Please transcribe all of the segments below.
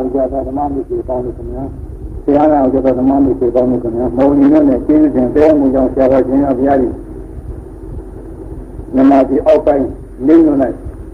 ကြတာဓမ္မမိတ်ပေါင်းလို့ခင်ဗျာဆရာတော်ကြတော့ဓမ္မမိတ်ပေါင်းလို့ခင်ဗျာမောင်နေနဲ့ကျေးဇူးတင်တဲ့မှုကြောင့်ဆရာတော်ရှင်ရဘုရားကြီးနမကြီးအောက်ပိုင်းနေလို့လိုက်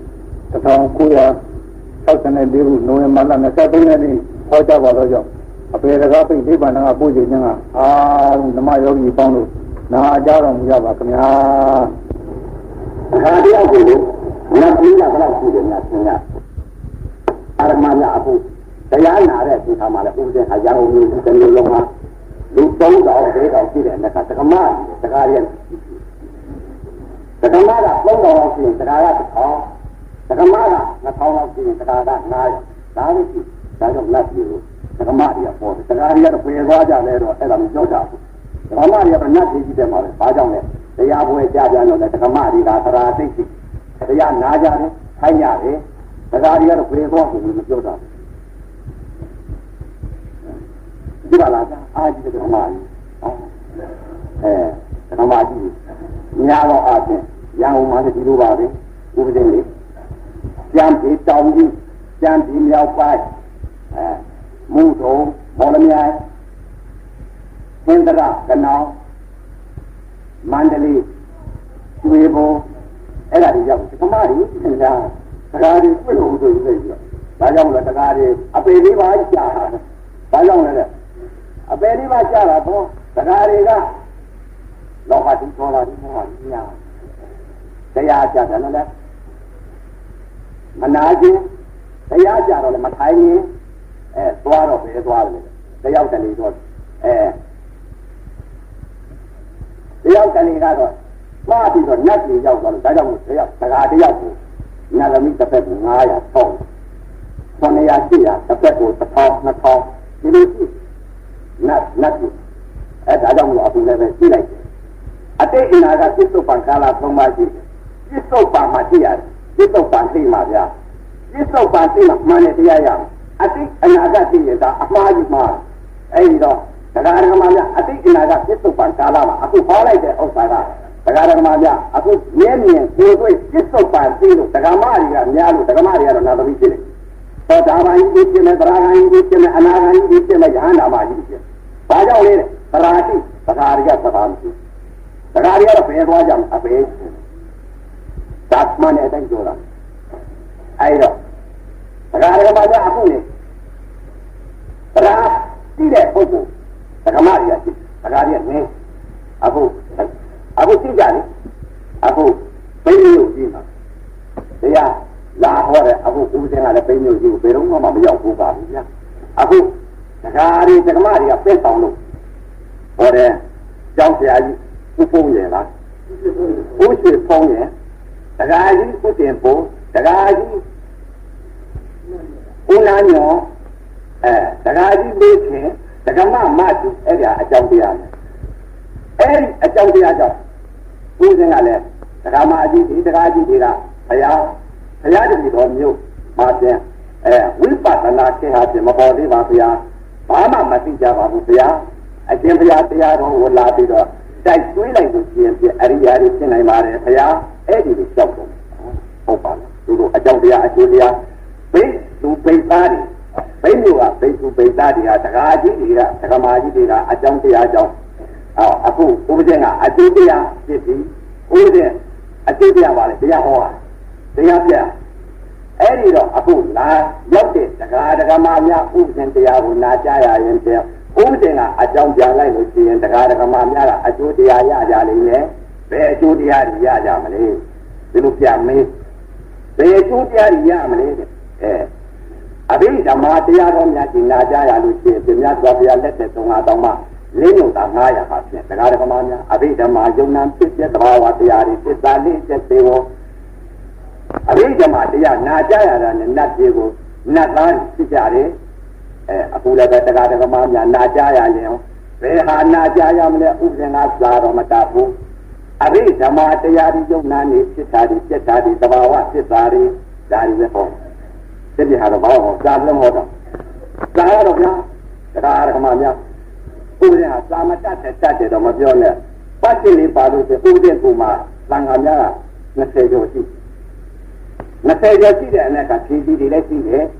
1964ခုနိုဝင်ဘာလ23ရက်နေ့ဟောကြားပါတော့ကြောင့်အပေတကားပိတ်ဒီပါဏကပို့ခြင်းကဓမ္မယောဂီပေါင်းလို့နာအကြတော်မူရပါခင်ဗျာအခါတယောက်ကိုနတ်ပြည်ကဘယ်လောက်ရှိတယ်များသင်ရအာရမများအခုတရားနာတဲ့ဒီခါမှာလည်းဥပဒေဟာရအောင်မျိုးတစ်မျိုးလုံးမှာလူ3000 4000ရှိတဲ့အခါတက္ကမတက္ကရာတက္ကမက3000လောက်ရှိရင်တက္ကရာ1000တက္ကမက2000လောက်ရှိရင်တက္ကရာ900ဒါလို့ရှိဒါကြောင့်လက်ပြီးလို့တက္ကမတွေကပေါ်တယ်တက္ကရာတွေကတော့ပြေသွားကြတယ်တော့အဲ့ဒါမျိုးပြောကြဘူးတက္ကမတွေကနတ်ပြည်ကြီးတယ်မှာလေဘာကြောင့်လဲတရားပွဲကြားပြန်တော့လေတက္ကမတွေကသရာသိသိတရားနာကြတယ်ထိုင်ရတယ်တက္ကရာတွေကတော့ပြေသွားဘူးမပြောတာဒီပါလားအာကြီးတက္ကမကြီးတက္ကမကြီးညာတော့အချင်းရန်ကုန်မှာဒီလိုပါပဲဥပဒေလေးကျမ်းပြေတောင်ကြီးကျမ်းပြေမြောက်ပိုင်းမူထုံမော်လမြိုင်ဟင်္ဒရာကနောင်မန္တလေးကျွေးဘုံအဲ့ဒါတွေရောက်တက္ကမကြီးသင်္ကြန်တရားတွေပြည့်လို့ဆိုပြီးတော့ဒါကြောင့်လည်းတရားတွေအပေလေးပါကြာတာဒါကြောင့်လည်းအပေလေးပါကြာတာတော့တရားတွေကလောကတိထောလာတိမောဟကြီးညာတရားကြာတယ်နော်လေမနာခြင်းတရားကြာတော့လည်းမထိုင်ရင်သွားတော့ပဲသွားတယ်တယောက်တလေတော့တယောက်တလေကတော့မှားပြီးတော့နတ်ကြီးရောက်သွားလို့ဒါကြောင့်တယောက်တရားတယောက်ကိုနတ်သမီးတစ်ဖက်ကို900ထောက်900 800တစ်ဖက်ကို1000 2000ဒီလိုရှိနတ်ကြီးဒါကြောင့်မို့အခုလည်းပဲကြည့်လိုက်တယ်အတိတ်အနာကပြစ္ဆုတ်ပံကာလ3ပါးရှိတယ်ပြစ္ဆုတ်ပံမှာရှိရတယ်ပြစ္ဆုတ်ပံသိမှာဗျာပြစ္ဆုတ်ပံသိမှာမှန်တယ်တရားရအောင်အတိတ်အနာကသိရင်ဒါအမှားကြီးမှာအဲဒီတော့တရားဓမ္မများအတိတ်အနာကပြစ္ဆုတ်ပံကာလမှာအခုဟောလိုက်တဲ့ဥစ္စာကတရားဓမ္မများအခုမြဲမြင်ကိုယ်တွေ့ပြစ္ဆုတ်ပံသိလို့တရားမတွေကများလို့တရားမတွေကတော့နာသမီးဖြစ်တယ်သောတာပန်ကြီးဖြစ်မယ်သရဂန်ကြီးဖြစ်မယ်အနာဂန်ကြီးဖြစ်မယ်ယဟန္တာမကြီးဖြစ်ဘာကြောင့်လဲသရာတိသရာတွေကသရာမရှိတရားတွေကတော့ဘယ်သွားကြမလဲအပေသတ်မှန်တဲ့အတိုင်းပြောတာအဲဒီတော့တရားဓမ္မများအခုလေတရားသိတဲ့ပုဂ္ဂိုလ်ဓမ္မတွေကသိတရားတွေနဲ့အခုသိကြတယ်အခုဘိန်းမျိုးကြီးမှာတရားလာဟောတဲ့အခုဦးစင်းကလည်းဘိန်းမျိုးကြီးကိုဘယ်တော့မှမရောက်ဘူးပါဘူးဗျာအခုတရားတွေဓမ္မတွေကပြည့်ဆောင်လို့ဟောတဲ့ကျောင်းဆရာကြီးဦးဖုံးရလားဦးရွှေဖုံးရတရားကြီးဦးတင်ဖို့တရားကြီးဦးနာညောတရားကြီးလေးခင်တရားမတူအဲ့ဒါအကြောင်းတရားလေအဲ့ဒီအကြောင်းတရားကြောင့်ဦးစင်းကလည်းတရားမအကြီးဒီတရားကြီးတွေကဘုရားတပည့်တော်မျိုးမှာပြန်ဝိပဿနာခေဟာပြန်မပေါ်သေးပါဘုရားဘာမှမသိကြပါဘူးဘုရားအရှင်ဘုရားတရားတော်ကိုလာပြီးတော့တိုက်သွေးလိုက်လို့ရှင်ပြအရိယာတွေဖြစ်နိုင်ပါတယ်ဘုရားအဲ့ဒီလိုကြောက်တော့ဟုတ်ပါလားသူတို့အကြောင်းတရားအကျိုးတရားဘိသူဘိသားတွေဘိမျိုးကဘိသူဘိသားတွေကတရားကြီးတွေကတရားမကြီးတွေကအကြောင်းတရားကြောင့်အခုဥပဒေကအကျိုးတရားဖြစ်ပြီးဥပဒေအကျိုးတရားပါလေတရားဟောတာတရားပြအဲ့ဒီတော့အခုလာရောက်တဲ့တရားမများဥပဒေတရားကိုနာကြားရရင်ပြန်ဥပဒေကအကြောင်းပြန်လိုက်လို့ရှိရင်တရားမများကအကျိုးတရားရကြလိမ့်မယ်ဘယ်အကျိုးတရားရကြမလဲဒီလိုပြန်မေးဘယ်အကျိုးတရားရမလဲအဘိဓမ္မာတရားတော်များကြီးနာကြားရလို့ရှိရင်ပြမြတ်စွာဘုရားလက်သက်ဆုံးတောင်းမှလင်းညုံတာ900ပါဖြင့်တရားဓမ္မများအဘိဓမ္မာယုံနာဖြစ်တဲ့သဘာဝတရားတွေသစ္စာလေးချက်သေးအဘိဓမ္မာတရားနာကြားရတာနဲ့နတ်ပြေကိုနတ်သားဖြစ်ကြတယ်အခုလည်းပဲတရားဓမ္မများနာကြားရရင်ဘယ်ဟာနာကြားရမလဲဥပဒေငါစာတော်မတတ်ဘူးအဘိဓမ္မာတရားဒီယုံနာနေဖြစ်တာဒီပြက်တာဒီသဘာဝဖြစ်တာဒီဒါတွေပဲဟောတတိဟာတော့ဘာလို့ကြားလို့ဟောတော့ကြားရတော့ဗျာတရားဓမ္မများဥပဒေဟာသာမတတ်တဲ့တော့မပြောနဲ့ပတ်တိလေးပါလို့ဆိုဥပဒေကူမှာသံဃာများက20ကျော်ရှိ20ကျော်ရှိတဲ့အနက်ကဖြည်းဖြည်းတွေလည်းရှိတယ်ဖြ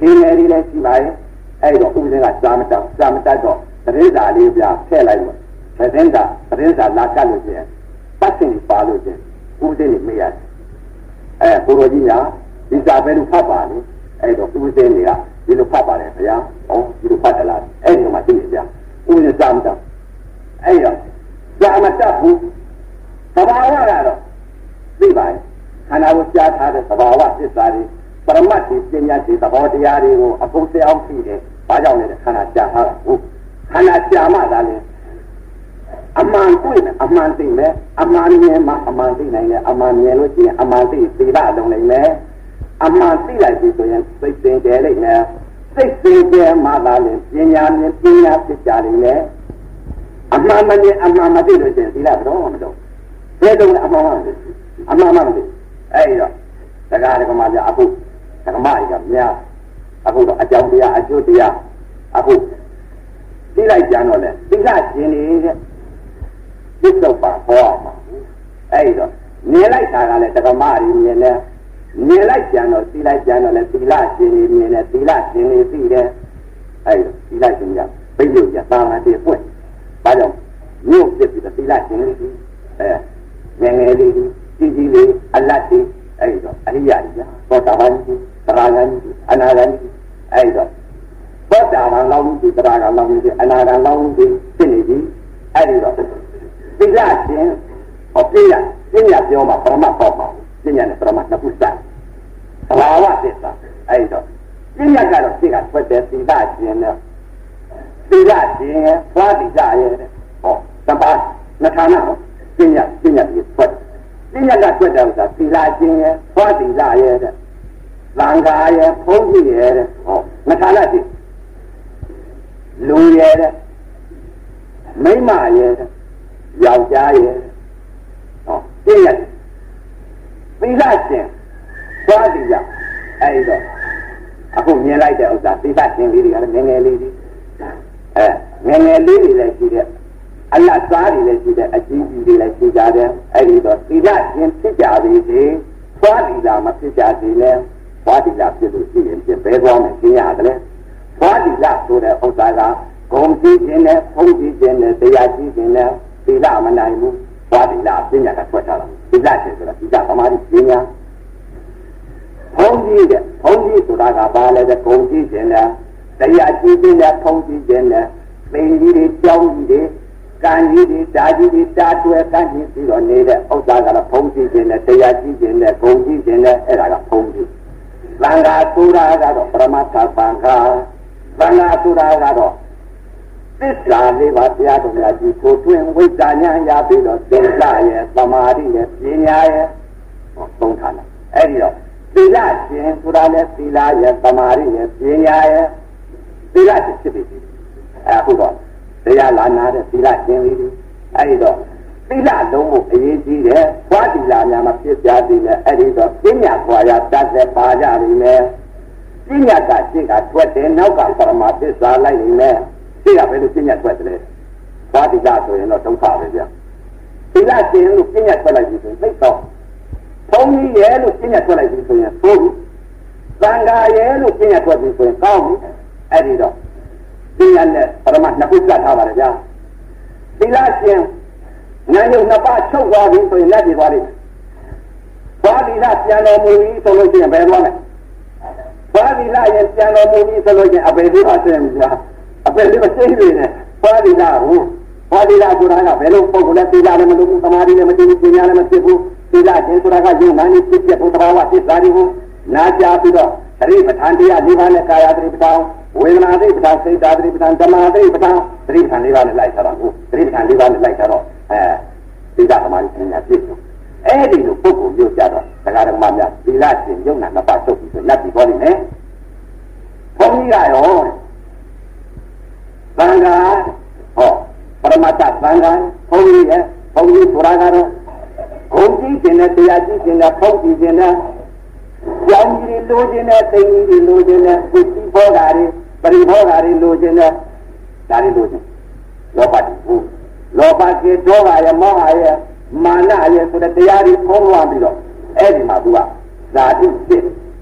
င်းနေလေးရှိပါရဲ့အဲ့တော့ဦးစင်းကစာမတတ်တော့တရေစာလေးပြထည့်လိုက်လို့သတင်းစာလာကတ်လို့ကျင်ပတ်စင်ပါလို့ကျင်ဦးစင်းနေမေးရတယ်ကိုရိုကြီးကဒီစာပဲလို့ဖတ်ပါလေအဲ့တော့ဦးစင်းတွေကဒီလိုဖတ်ပါတယ်ဗျာဟောဒီလိုဖတ်တယ်လားအဲ့ဒီမှာသိနေကြဦးစင်းစာမတတ်အဲ့တော့စာမတတ်ဘူးသဘာဝကတော့သိပါရဲ့ခန္ဓာကိုကြားထားတဲ့သဘာဝသစ္စာတွေပရမတ်ဒီပညာဒီသဘောတရားတွေကိုအကုန်သိအောင်သိတယ်။ဘာကြောင့်လဲခန္ဓာကြားထားတာဟုတ်ခန္ဓာကြားမှသာလေအမှန်တွေ့မယ်အမှန်သိမယ်အမှန်မြင်မှအမှန်သိနိုင်တယ်အမှန်မြင်လို့ရှိရင်အမှန်သိသိတာလုံးနိုင်မယ်အမှန်သိလိုက်ပြီဆိုရင်သိစင်တယ်လိမ့်မယ်သိစင်တယ်မှသာလေပညာမြင်ပညာဖြစ်ကြလိမ့်မယ်အမှန်မမြင်အမှန်မသိလို့ရှိရင်သိလိုက်တော့မတော့ဘယ်တော့အမှန်မသိအဲ့တော့တရားဓမ္မပြအခုဓမ္မကြီးကများအခုတော့အကြောင်းတရားအကျိုးတရားအခုသိလိုက်ကြတော့လေသီလရှင်နေတဲ့သစ္စာပါဟောမှာအဲ့တော့မြင်လိုက်တာကလည်းဓမ္မကြီးမြင်တယ်မြင်လိုက်ကြတော့သိလိုက်ကြတော့လေသီလရှင်နေမြင်တယ်သီလရှင်နေသိတယ်အဲ့တော့သီလရှင်ကဘိညုရတာမတည်ပွင့်ဘာကြောင့်မြို့ဖြစ်ပြီးသီလရှင်နေပြီငယ်ငယ်လေးကြီးလေးအလတ်ကြီးအဲ့တော့အရိယာကြီးသောတာပန်ကြီးသရဂန်ကြီးအနာဂန်ကြီးအဲ့တော့သောတာပန်လောင်းကြီးသရဂန်လောင်းကြီးအနာဂန်လောင်းကြီးဖြစ်နေပြီအဲ့ဒီတော့သီလရှင်ဟောပြရပညာပြောမှာပရမတ်ပေါ့ပါပညာနဲ့ပရမတ်နှစ်ခုစသဘာဝသစ္စာအဲ့တော့ပညာကတော့သိကထွက်တဲ့သီလရှင်နဲ့သီလရှင်သွားသီလရဲ့ဟောတပါးနှစ်ဌာနဟောပညာပြီးထွက်ပညာကထွက်တယ်ဆိုတာသီလရှင်ရဲ့သွားသီလရဲ့တဲ့သံဃာရဲ့ဘုန်းကြီးရဲ့တဲ့ဟောနှစ်ဌာနရှိလူရဲ့တဲ့မိန်းမရဲ့တဲ့ယောက်ျားရဲ့ဟောပညာသီလရှင်သွားသီလအဲ့တော့အခုမြင်လိုက်တဲ့ဥစ္စာသီလရှင်လေးတွေကလည်းငယ်ငယ်လေးတွေငယ်ငယ်လေးတွေလည်းရှိတဲ့အလတ်သားတွေလည်းရှိတဲ့အကြီးကြီးတွေလည်းရှိကြတယ်အဲ့ဒီတော့သီလရှင်ဖြစ်ကြပြီစေသွားသီလမဖြစ်ကြသေးနဲ့သွားသီလဖြစ်လို့ရှိရင်ဘယ်သွားမယ်ရှင်းရတယ်လေသွားသီလဆိုတဲ့ဥစ္စာကဂုဏ်ကြီးခြင်းနဲ့ဘုန်းကြီးခြင်းနဲ့တရားကြီးခြင်းနဲ့သီလမနိုင်ဘူးသွားသီလပညာကထွက်ထားတာသီလရှင်ဆိုတာသီလသမာဓိပညာဘုန်းကြီးဆိုတာကဘာလဲတဲ့ဂုဏ်ကြီးခြင်းနဲ့တရားကြီးခြင်းနဲ့ဘုန်းကြီးခြင်းနဲ့သင်ကြီးတွေကြောင်းကြီးတွေကံကြီးတွေဓာကြီးတွေတာတွဲကံကြီးပြီးတော့နေတဲ့ဥစ္စာကတော့ဘုန်းကြီးခြင်းနဲ့တရားကြီးခြင်းနဲ့ဂုဏ်ကြီးခြင်းနဲ့အဲ့ဒါကဘုန်းကြီးသံဃာဆိုတာကတော့ပရမတ္ထသံဃာဆိုတာကတော့သစ္စာလေးပါးတရားတော်များကြီးကိုတွင်ဝိဇ္ဇာဉာဏ်ရပြီးတော့သင်္ခါရဲ့သမာဓိရဲ့ပညာရဲ့သုံးဌာနအဲ့ဒီတော့သီလရှင်ဆိုတာလည်းသီလရဲ့သမာဓိရဲ့ပညာရဲ့သီလရှင်ဖြစ်ပြီအခုတော့တရားလာနာတဲ့သီလရှင်လေးအဲ့ဒီတော့သီလလုံးကိုအရေးကြီးတယ်ဘွားသီလများမှာဖြစ်ကြသေးတယ်အဲ့ဒီတော့ပညာဘွားရတတ်တဲ့ပါကြပြီမယ်ပညာကရှင်းကထွက်တယ်နောက်ကပရမသစ္စာလိုက်နေမယ်ရှင်းကဘယ်လိုပညာထွက်တယ်ဘွားသီလဆိုရင်တော့ဒုက္ခပဲဗျသီလရှင်လို့ပညာထွက်လိုက်ပြီဆိုရင်သိတော့ဘုန်းကြီးရဲ့လို့ပညာထွက်လိုက်ပြီဆိုရင်ဘုန်းသံဃာရဲ့လို့ပညာထွက်ပြီဆိုရင်ကောင်းပြီအဲ့ဒီတော့ပညာနဲ့ပရမတ်နှစ်ခုစထားပါလေဗျာသီလရှင်ဉာဏ်ရုပ်နှစ်ပါးချုပ်သွားပြီဆိုရင်လက်ပြေသွားလိမ့်မယ်။ဘာသီလပြန်တော်မူပြီဆိုလို့ရှိရင်ဘယ်သွားမလဲ။ဘာသီလရင်ပြန်တော်မူပြီဆိုလို့ရှိရင်အပေလေးပါဆင်းပြီဗျာ။အပေလေးမသိနေနဲ့။ဘာသီလဟုတ်။ဘာသီလဆိုတာကဘယ်လိုပုံကလဲသီလလည်းမလုပ်ဘူးသမာဓိလည်းမသိဘူးပညာလည်းမသိဘူးသီလရှင်ဆိုတာကယုံနာနေဖြစ်တဲ့ဘုရားဝါသစ္စာတွေကိုနာကြားပြီးတော့သတိပဋ္ဌာန်တရား၄ပါးနဲ့ကာယသတိပဋ္ဌာန်ဝေဒနာသတိပဋ္ဌာန်စိတ်ဓာတ်သတိပဋ္ဌာန်ဓမ္မသတိပဋ္ဌာန်သတိပဋ္ဌာန်၄ပါးနဲ့လိုက်ထားတာဟုတ်သတိပဋ္ဌာန်၄ပါးနဲ့လိုက်ထားတော့သီလသမာဓိပညာပြည့်စုံအဲ့ဒီလိုပုဂ္ဂိုလ်မျိုးကြတော့တရားဓမ္မများသီလရှင်ယုံနာနှစ်ပါးချုပ်ပြီးဆိုလက်ပြီးပေါ်နေမယ်ဘုန်းကြီးကရောသံဃာဟောပရမတ္ထသံဃာဘုန်းကြီးရဲ့ဘုန်းကြီးဆိုတာကတော့ဂုဏ်ကြီးခြင်းနဲ့တရားကြီးခြင်းနဲ့ဘုန်းကြီးခြင်းနဲ့ကျောင်းကြီးလိုခြင်းနဲ့သိင်ကြီးလိုခြင်းနဲ့ဝိသိဘောဓာတွေပရိဘောဓာတွေလိုခြင်းနဲ့ဒါတွေလိုခြင်းလောဘတိဘူးလောဘကေဒေါသရဲ့မောဟရဲ့မာနရဲ့ဆိုတဲ့တရားတွေဖုံးလွှမ်းပြီးတော့အဲ့ဒီမှာသူကဓာတုဖြစ်ဓ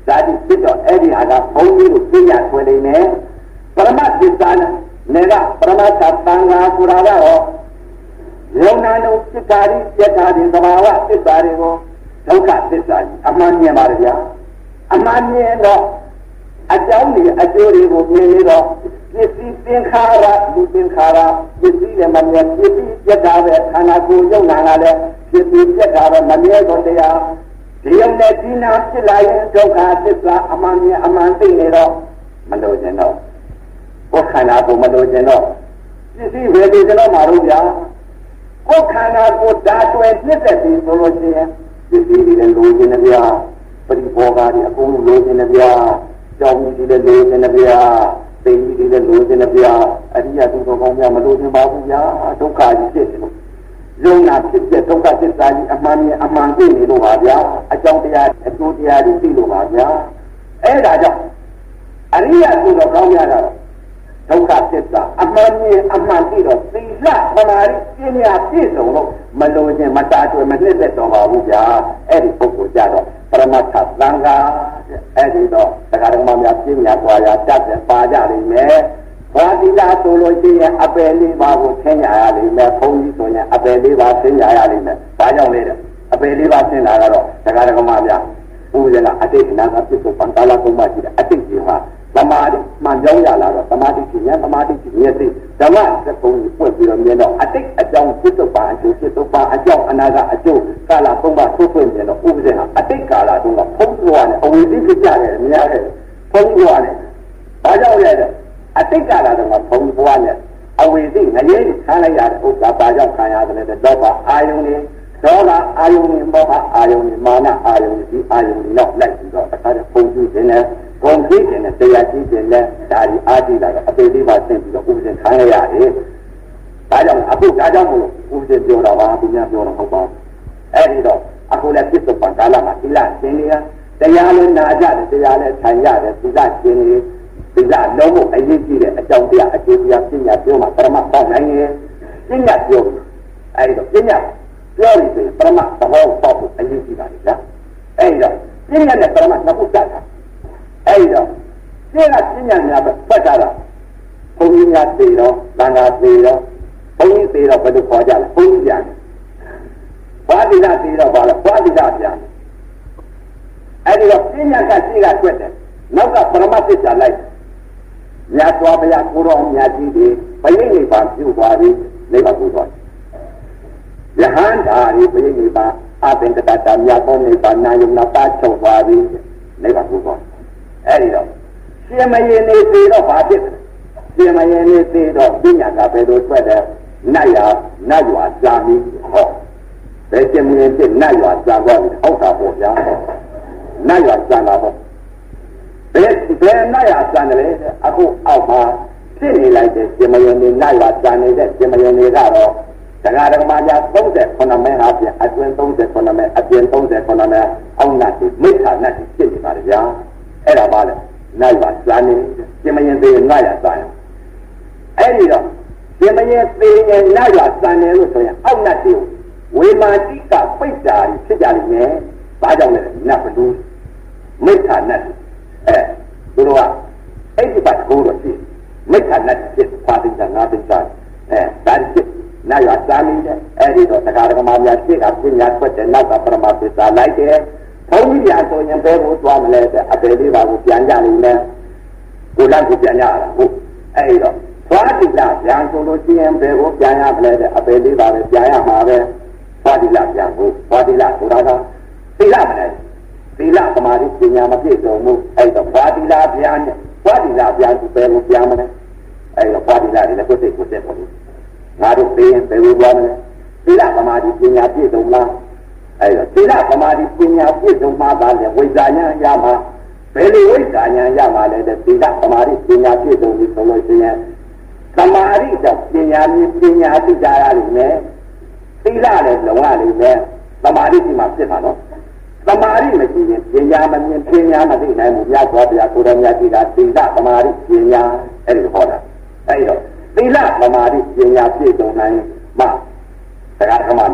တိဖြစ်တော့အဲ့ဒီဟာကဘုန်းကြီးတို့ပြညာဆွဲနေတယ်ပရမသစ္စာနဲ့ကပရမသသံဃာဆိုတာကတော့ယုံနာတို့စိတ်ဓာတ်ပြတ်တာတွေသဘာဝသစ္စာတွေကိုဒုက္ခသစ္စာကြီးအမှန်မြင်ပါဗျာအမှန်မြင်တော့အကြောင်းတွေအကျိုးတွေကိုမြင်နေတော့ပစ္စည်းသင်္ခါရလူသင်္ခါရပစ္စည်းလည်းမမြင်ပစ္စည်းပြတ်တာပဲခန္ဓာကိုယ်ယုံနာကလည်းပစ္စည်းပြတ်တာပဲမမြင်တော့တရားဒီယုံနဲ့ဒီနာဖြစ်လာရင်ဒုက္ခသစ္စာအမှန်မြင်အမှန်သိနေတော့မလို့ခြင်းတော့ကိုယ်ခန္ဓာကိုယ်မလို့ခြင်းတော့ပစ္စည်းဝေဒီကျွန်တော်မှာတော့ဗျာကိုယ်ခန္ဓာကိုယ်ဓာတ်တွေနှစ်သက်ပြီးဆိုလို့ရှိရင်ပစ္စည်းတွေလည်းလိုခြင်းနဲ့ဗျာပရိဘောဂါတွေအကုန်လုံးလိုခြင်းနဲ့ဗျာကြောင်းကြီးတွေလည်းလိုခြင်းနဲ့ဗျာသိကြီးတွေလည်းလိုခြင်းနဲ့ဗျာအရိယသူတော်ကောင်းများမလိုခြင်းပါဘူးဗျာဒုက္ခကြီးဖြစ်တယ်လို့ယုံနာဖြစ်တဲ့ဒုက္ခသစ္စာကြီးအမှန်မြင်အမှန်သိနေလို့ပါဗျာအကြောင်းတရားအကျိုးတရားတွေသိလို့ပါဗျာအဲ့ဒါကြောင့်အရိယသူတော်ကောင်းများတော့ဒုက္ခသစ္စာအမှန်မြင်အမှန်သိတော့သီလသမာဓိပညာပြည့်စုံလို့မလိုခြင်းမတားတွေ့မနှိမ့်သက်တော့ပါဘူးဗျာအဲ့ဒီပုဂ္ဂိုလ်ကြတော့ပရမတ္ထသံဃာအဲ့ဒီတော့တရားတော်များပြညာပွားရာတတ်တယ်ပါကြလိမ့်မယ်ဘာတိလာဆိုလို့ရှိရင်အပယ်လေးပါးကိုသင်ညာရလိမ့်မယ်ဘုန်းကြီးဆိုရင်အပယ်လေးပါးသင်ညာရလိမ့်မယ်ဘာကြောင့်လဲတဲ့အပယ်လေးပါးသင်တာကတော့တရားတော်များဘုရားကအတိတ်အနာကပြည့်စုံပံကာလသုံးပါးရှိတယ်အတိတ်ကြီးမှာသမာဓိမှန်ကြောင်းရလာတော့သမာဓိရှင်သမာဓိရှင်ရဲ့စိတ်ဓမ္မစက်ပုံကိုပွင့်ပြီးတော့မြင်တော့အတိတ်အကြောင်းပြည့်စုံပါအကျိုးပြည့်စုံပါအကြောင်းအနာကအကျိုးကာလသုံးပါးထုတ်ပွင့်မြင်တော့ဥပဒေဟာအတိတ်ကာလတုန်းကဖုံးပွားနဲ့အဝိသိဖြစ်ကြတယ်မြင်ရတယ်ဖုံးပွားနဲ့ဘာကြောင့်လဲတဲ့အတိတ်ကာလတုန်းကဖုံးပွားနဲ့အဝိသိငရေခံလိုက်ရတဲ့ဥစ္စာဘာကြောင့်ခံရတယ်လဲတော့အာယုန်တွေဒေါသအာယုန်တွေမောဟအာယုန်တွေမာနအာယုန်တွေဒီအာယုန်တွေတော့လိုက်ပြီးတော့အခါကျပုံကြည့်နေတယ်ဘုံကြည့်နေတယ်တရားကြည့်နေတယ်ဒါဒီအာတိလာကအပေလေးပါဆင့်ပြီးတော့ဥပဒေခံရရတယ်ဒါကြောင့်အခုဒါကြောင့်မို့ဥပဒေပြောတာပါသူများပြောတော့ဟုတ်ပါဘူးအဲ့ဒီတော့အခုလည်းပြစ်စုံပံကာလမှာသီလရှင်နေရတရားလည်းနာကြတယ်တရားလည်းထိုင်ရတယ်သီလရှင်နေသီလလုံးဖို့အရေးကြီးတဲ့အကြောင်းတရားအကျိုးတရားပညာပြောမှာပရမတ်ပေါက်နိုင်ရင်ပညာပြောအဲ့ဒီတော့ပညာပြောရင်ပရမတ်သဘောပေါက်ဖို့အရေးကြီးပါလေဗျာအဲ့ဒီတော့ပညာနဲ့ပရမတ်နှစ်ခုစတာအဲ့တော့ရှင်းကပညာများပဲပတ်တာဘုန်းကြီးများသိတော့သံဃာသိတော့ဘုန်းကြီးသိတော့ဘယ်လိုခေါ်ကြလဲဘုန်းကြီးပြန်ဘာတိလာသိတော့ဘာလဲဘာတိလာပြန်အဲ့ဒီတော့ပညာကရှိကတွက်တယ်နောက်ကပရမသစ္စာလိုက်မြတ်စွာဘုရားကိုတော်မြတ်ကြီးတွေဘယိနိဗ္ဗာန်ပြုသွားပြီနိဗ္ဗာန်ကိုသွားယဟန္တာရီဘယိနိဗ္ဗာန်အသင်္ကတတမြတ်သောနိဗ္ဗာန်နာယုံနာပါချုပ်သွားပြီနိဗ္ဗာန်ကိုသွားအဲ့ဒီတော့ရှင်မယင်နေသေးတော့ဘာဖြစ်လဲရှင်မယင်နေသေးတော့ပညာကဘယ်လိုထွက်တယ်နတ်ရွာဇာမီဟောဘယ်ရှင်မယင်ဖြစ်နတ်ရွာဇာသွားပြီဟုတ်တာပေါ့ဗျာနတ်ရွာဇာလာပေါ့ဘယ်နတ်ရွာဇာနေလဲအခုအောက်မှာဖြစ်နေလိုက်တဲ့ရှင်မယင်နေနတ်ရွာဇာနေတဲ့ရှင်မယင်နေကတော့တရားဓမ္မများ39မဲအပြင်အတွင်း39မဲအပြင်39မဲအောက်နတ်မိစ္ဆာနတ်ဖြစ်နေပါလေဗျာအဲ့ဒါပါလေနိုင်ပါဇာနေရှင်မယင်သေးနိုင်ရဇာနေအဲ့ဒီတော့ရှင်မယင်သေးရင်နိုင်ရဇာနေလို့ဆိုရင်အောက်နတ်တွေဝေမာတိကပိတ်တာဖြစ်ကြလိမ့်မယ်ဘာကြောင့်လဲနတ်ဘလူမိစ္ဆာနတ်သူတို့ကအဲ့ဒီဘတ်ကိုတော့ရှိမိစ္ဆာနတ်ဖြစ်ပါတိကငါတိကဒါဖြစ်နိုင်ရဇာနေတဲ့အဲ့ဒီတော့တရားဓမ္မများရှိတာပညာထွက်တဲ့နောက်ကပရမသစ္စာလိုက်တယ်ဘုန်းကြီးများဆိုရင်ဘယ်ကိုသွားမလဲတဲ့အပေလေးပါကိုပြန်ကြနေမယ်ကိုလန့်ကိုပြန်ရတာဟုတ်အဲ့တော့သွားတိလပြန်ဆိုလို့ရှိရင်ဘယ်ကိုပြန်ရမလဲတဲ့အပေလေးပါပဲပြန်ရမှာပဲသွားတိလပြန်ဖို့သွားတိလဆိုတာကသီလမလဲသီလသမာဓိပညာမပြည့်စုံဘူးအဲ့တော့သွားတိလပြန်နဲ့သွားတိလပြန်ဆိုဘယ်ကိုပြန်မလဲအဲ့တော့သွားတိလတွေလည်းကိုယ်စိတ်ကိုယ်သက်ပေါ့ငါတို့သိရင်ဘယ်ကိုသွားမလဲသီလသမာဓိပညာပြည့်စုံလားအဲ့တော့သီလသမာဓိပညာပြည့်စုံမှသာလေဝိဇ္ဇာဉာဏ်ရမှာဘယ်လိုဝိဇ္ဇာဉာဏ်ရမှာလဲတဲ့သီလသမာဓိပညာပြည့်စုံပြီဆိုလို့ရှိရင်သမာဓိကြောင့်ပညာမြင်ပညာသိကြရလိမ့်မယ်သီလလည်းလုံရလိမ့်မယ်သမာဓိရှိမှဖြစ်မှာနော်သမာဓိမရှိရင်ပညာမမြင်ပညာမသိနိုင်ဘူးမြတ်စွာဘုရားကိုယ်တော်မြတ်ကြီးကသီလသမာဓိပညာအဲ့ဒီလိုဟောတာအဲ့တော့သီလသမာဓိပညာပြည့်စုံနိုင်မှတရားဓမ္မများ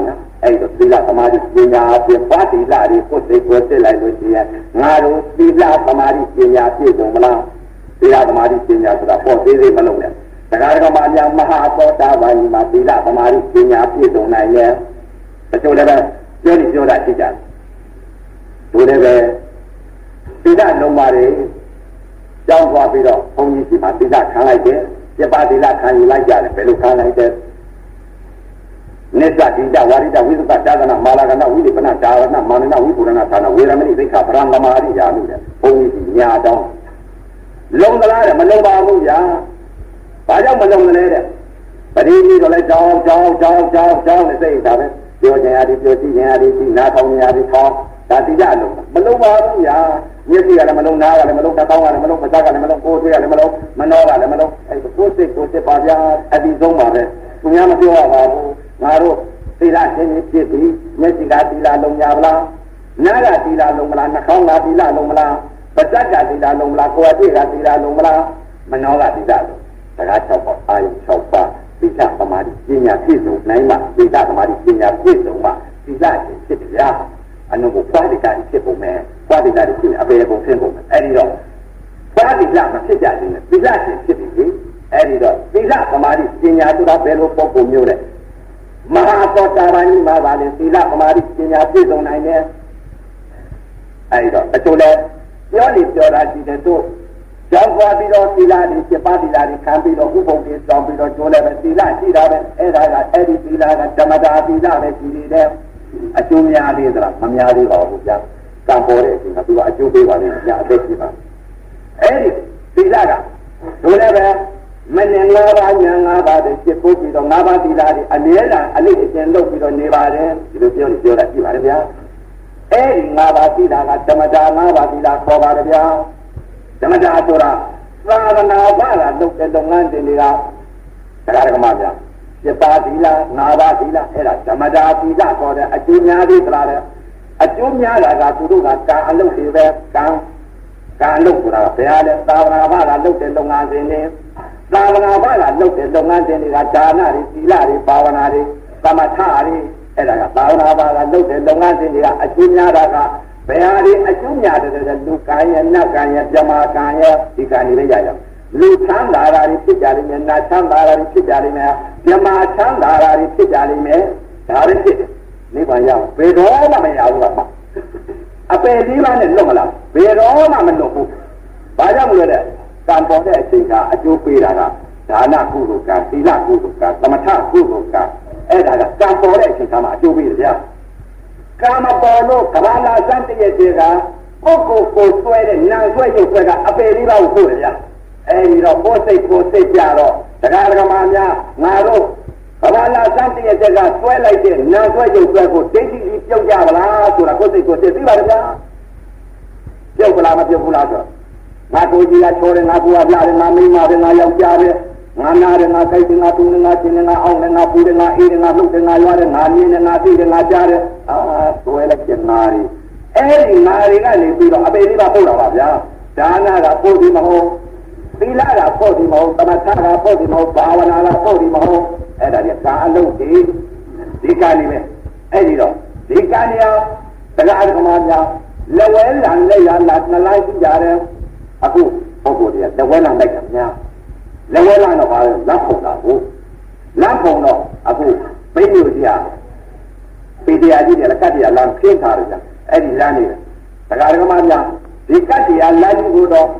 အဲ့ဒါသီလသမာဓိပညာအပြင်ပါတိလတွေကိုစိတ်ကိုစစ်လိုက်လို့ရှိရင်ငါတို့သီလသမာဓိပညာပြည့်စုံမလားသီလသမာဓိပညာဆိုတာပေါ့သေးသေးမလုံးနဲ့တရားဓမ္မအများမဟာသောတာပန်ကြီးမှာသီလသမာဓိပညာပြည့်စုံနိုင်ရဲ့အကျိုးလည်းပဲပြောတာရှိကြတယ်တို့လည်းပဲသီလလုံးပါတယ်ကြောင်းသွားပြီးတော့ဘုန်းကြီးစီမှာသီလခံလိုက်တယ်ပြပါသီလခံယူလိုက်ကြတယ်ဘယ်လိုခံလိုက်တယ်နိစ္စတိတဝါရိတဝိသကသာသနာမာလာကနာဝိလိပနာဒါရဏမာနနာဝိပုရဏသာနာဝေရမဏိသိက္ခာပရံဂမာရိယာလို့တဲ့ဘုန်းကြီးညာတောင်းလုံသလားတဲ့မလုံပါဘူးဗျာဘာကြောင့်မလုံလဲတဲ့ပရိသီတော့လဲကြောင်းနဲ့စိတ်ဒါပဲပြောချင်ရတယ်ပြောကြည့်ချင်ရတယ်ဒီနားထောင်ရတယ်ထောင်းဒါတိကြလုံးမလုံပါဘူးဗျာမျက်စိကလည်းမလုံနားကလည်းမလုံနှာခေါင်းကလည်းမလုံပါးစပ်ကလည်းမလုံကိုယ်ထွေးကလည်းမလုံမနှောကလည်းမလုံအဲ့ဒါကိုယ်စိတ်ပါဗျာအဒီဆုံးပါပဲသူများမပြောရပါဘူးငါတို့သီလရှင်ဖြစ်ပြီးမျက်စိကသီလလုံးရပါလားနားကသီလလုံးမလားနှာခေါင်းကသီလလုံးမလားပါးစပ်ကသီလလုံးမလားကိုယ်အတွေ့ကသီလလုံးမလားမနှောကသီလလုံးဒါက6ပါးအာယု6ပါးသီလသမာဓိပညာပြည့်စုံနိုင်မှသီလသမာဓိပညာပြည့်စုံမှသီလရှင်ဖြစ်ကြအနုဘပွားတိကဖြစ်ပုံမဲ့ပွားတိကဖြစ်အပေပုံဖြစ်ပုံမဲ့အဲ့ဒီတော့ပွားတိကမဖြစ်ကြခြင်းနဲ့သီလရှင်ဖြစ်ပြီအဲ့ဒီတော့သီလသမာဓိပညာဆိုတာဘယ်လိုပုံပုံမျိုးလဲမဟာသောတာပန်ကြီးမှာပါလေသီလသမာဓိပညာပြည့်စုံနိုင်တယ်အဲ့ဒီတော့အကျိုးလဲပြောတာရှိတယ်တို့ကြောင်းသွားပြီးတော့သီလတွေပြပါသီလတွေခံပြီးတော့ဥပုံတွေတောင်းပြီးတော့ကျိုးလဲပဲသီလရှိတာပဲအဲ့ဒါကအဲ့ဒီသီလကဓမ္မတာသီလပဲရှိနေတယ်အကျိုးများသေးသလားမများသေးပါဘူးဗျာကံပေါ်တဲ့အချိန်ကသူကအကျိုးပေးပါလိမ့်မယ်ညအသက်ကြီးပါအဲ့ဒီသီလကတို့လည်းပဲမနဲ့၅ပါးညာ၅ပါးတွေဖြစ်ဖို့ပြီးတော့၅ပါးသီလတွေအမြဲတမ်းအလိအကျဉ်လုပ်ပြီးတော့နေပါတယ်ဒီလိုပြောတာရှိပါတယ်ဗျာအဲ့ဒီ၅ပါးသီလကဓမ္မတာ၅ပါးသီလခေါ်ပါတယ်ဗျာဓမ္မတာဆိုတာသာသနာ့ဘာသာလုပ်တဲ့လုပ်ငန်းတွေတွေကတရားဓမ္မဗျာပြပါသီလ၅ပါးသီလအဲ့ဒါဓမ္မတာသီလခေါ်တဲ့အကျိုးများသေးသလားတဲ့အကျိုးများတာကသူတို့ကကံအလုပ်တွေပဲကံလုပ်ဆိုတာဘယ်ဟာလဲသာသနာ့ဘာသာလုပ်တဲ့လုပ်ငန်းစဉ်တွေသာသနာ့ဘာသာလုပ်တဲ့လုပ်ငန်းစဉ်တွေကဒါနတွေသီလတွေဘာဝနာတွေသမထတွေအဲ့ဒါကသာသနာ့ဘာသာလုပ်တဲ့လုပ်ငန်းစဉ်တွေကအကျိုးများတာကဘယ်ဟာတွေအကျိုးများတဲ့လူကံရဲ့နတ်ကံရဲ့ဇမာကံရဲ့ဒီကံတွေလည်းရရလူချမ်းသာတာတွေဖြစ်ကြလိမ့်မယ်နတ်ချမ်းသာတာတွေဖြစ်ကြလိမ့်မယ်ဇမာချမ်းသာတာတွေဖြစ်ကြလိမ့်မယ်ဒါပဲဖြစ်တယ်နိဗ္ဗာန်ရအောင်ဘယ်တော့မှမရဘူးလားအပယ်လေးပါးနဲ့လွတ်မလားဘယ်တော့မှမလွတ်ဘူးဘာကြောင့်မလဲတဲ့ကံပေါ်တဲ့အချိန်ကအကျိုးပေးတာကဒါနကုသိုလ်ကံသီလကုသိုလ်ကံသမထကုသိုလ်ကံအဲ့ဒါကကံပေါ်တဲ့အချိန်ကမှအကျိုးပေးတယ်ဗျာကံမပေါ်လို့ကဘာလာစံတည့်ရဲ့ကကိုဆွဲတဲ့နာဆွဲရုပ်ဆွဲကအပယ်လေးပါးကိုပို့တယ်ဗျာအဲ့ဒီတော့ကိုယ်စိတ်ကြတော့တရားဓမ္မများငါတို့ကဘာလာစံတည့်ရဲ့ကဆွဲလိုက်တဲ့နာဆွဲရုပ်ဆွဲကိုဒိဋ္ဌိကြီးပြုတ်ကြပါလားဆိုတာကိုယ်စိတ်သိပါတယ်ဗျာပြုတ်ကလားမပြုတ်ဘူးလားဆိုငါကိုကြီးကချောတယ်ငါကူကပြတယ်ငါမိန်းမတယ်ငါယောက်ျားတယ်ငါနာတယ်ငါခိုက်တယ်ငါတူတယ်ငါချင်းတယ်ငါအောင်တယ်ငါပူတယ်ငါအေးတယ်ငါလှုပ်တယ်ငါရွာတယ်ငါမြင်တယ်ငါသိတယ်ငါကြားတယ်သွဲလိုက်တဲ့ငါတွေအဲ့ဒီငါတွေကနေပြီးတော့အပေလေးပါပို့တော့ပါဗျာဒါနကပို့ဒီမဟုတ်သီလကပို့ဒီမဟုတ်သမထကပို့ဒီမဟုတ်ဘာဝနာကပို့ဒီမဟုတ်အဲ့ဒါကြီးကာအလုံးဒီကနေ့ပဲအဲ့ဒီတော့ဒီကနေ့အောင်တရားဓမ္မများလက်ဝဲလံလက်ရလာနှလိုက်ကြတယ်အခုပုဂ္ဂိုလ်တွေကလက်ဝဲလံလိုက်တာများလက်ဝဲလံတော့ဘာလဲလက်ဖုံတာကိုလက်ဖုံတော့အခုဘိညိုကြီးပေတရားကြီးတွေလည်းကတ်တရားလမ်းခင်းထားတယ်ကြာအဲ့ဒီလမ်းနေတယ်တရားဓမ္မများဒီကတ်တရားလမ်းကြီးကိုတော့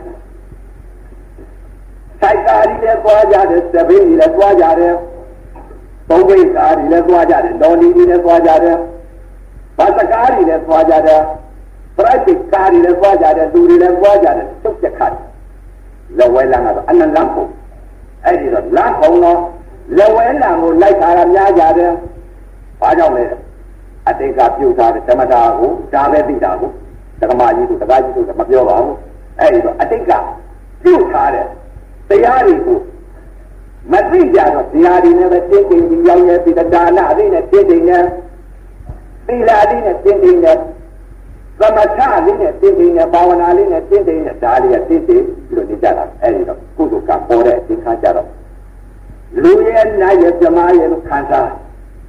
စိုက်ကားကြီးလည်းသွားကြတယ်သဘင်းကြီးလည်းသွားကြတယ်သုံးဘိတ်ကားကြီးလည်းသွားကြတယ်တော်လီကြီးလည်းသွားကြတယ်ဘာစကားကြီးလည်းသွားကြတယ်ပရိုက်တစ်ကားကြီးလည်းသွားကြတယ်လူတွေလည်းသွားကြတယ်တုတ်ချက်ခတ်လက်ဝဲလမ်းကတော့အနလမ်းပုံအဲ့ဒီတော့လမ်းပုံတော့လက်ဝဲလမ်းကိုလိုက်တာကများကြတယ်ဘာကြောင့်လဲအတိတ်ကပြုတ်ထားတဲ့ဓမ္မတာကိုဒါပဲသိတာကိုဓမ္မကြီးတို့တရားကြီးတို့မပြောပါဘူးအဲ့ဒီတော့အတိတ်ကပြုတ်ထားတဲ့တရားတွေကိုမသိကြတော့တရားတွေနဲ့ပဲတင်းတင်းကြီးရောက်ရဲ့ပြီးဒါနအသိနဲ့တင်းတင်းနဲ့သီလအသိနဲ့တင်းတင်းနဲ့သမထလေးနဲ့တင်းတင်းနဲ့ဘာဝနာလေးနဲ့တင်းတင်းနဲ့ဒါလေးကတင်းတင်းပြီးတော့နေကြတာအဲ့ဒီတော့ကုသိုလ်ကပေါ်တဲ့အချိန်ခါကြတော့လူရဲ့နာရဲ့ဇမားရဲ့လို့ခံစား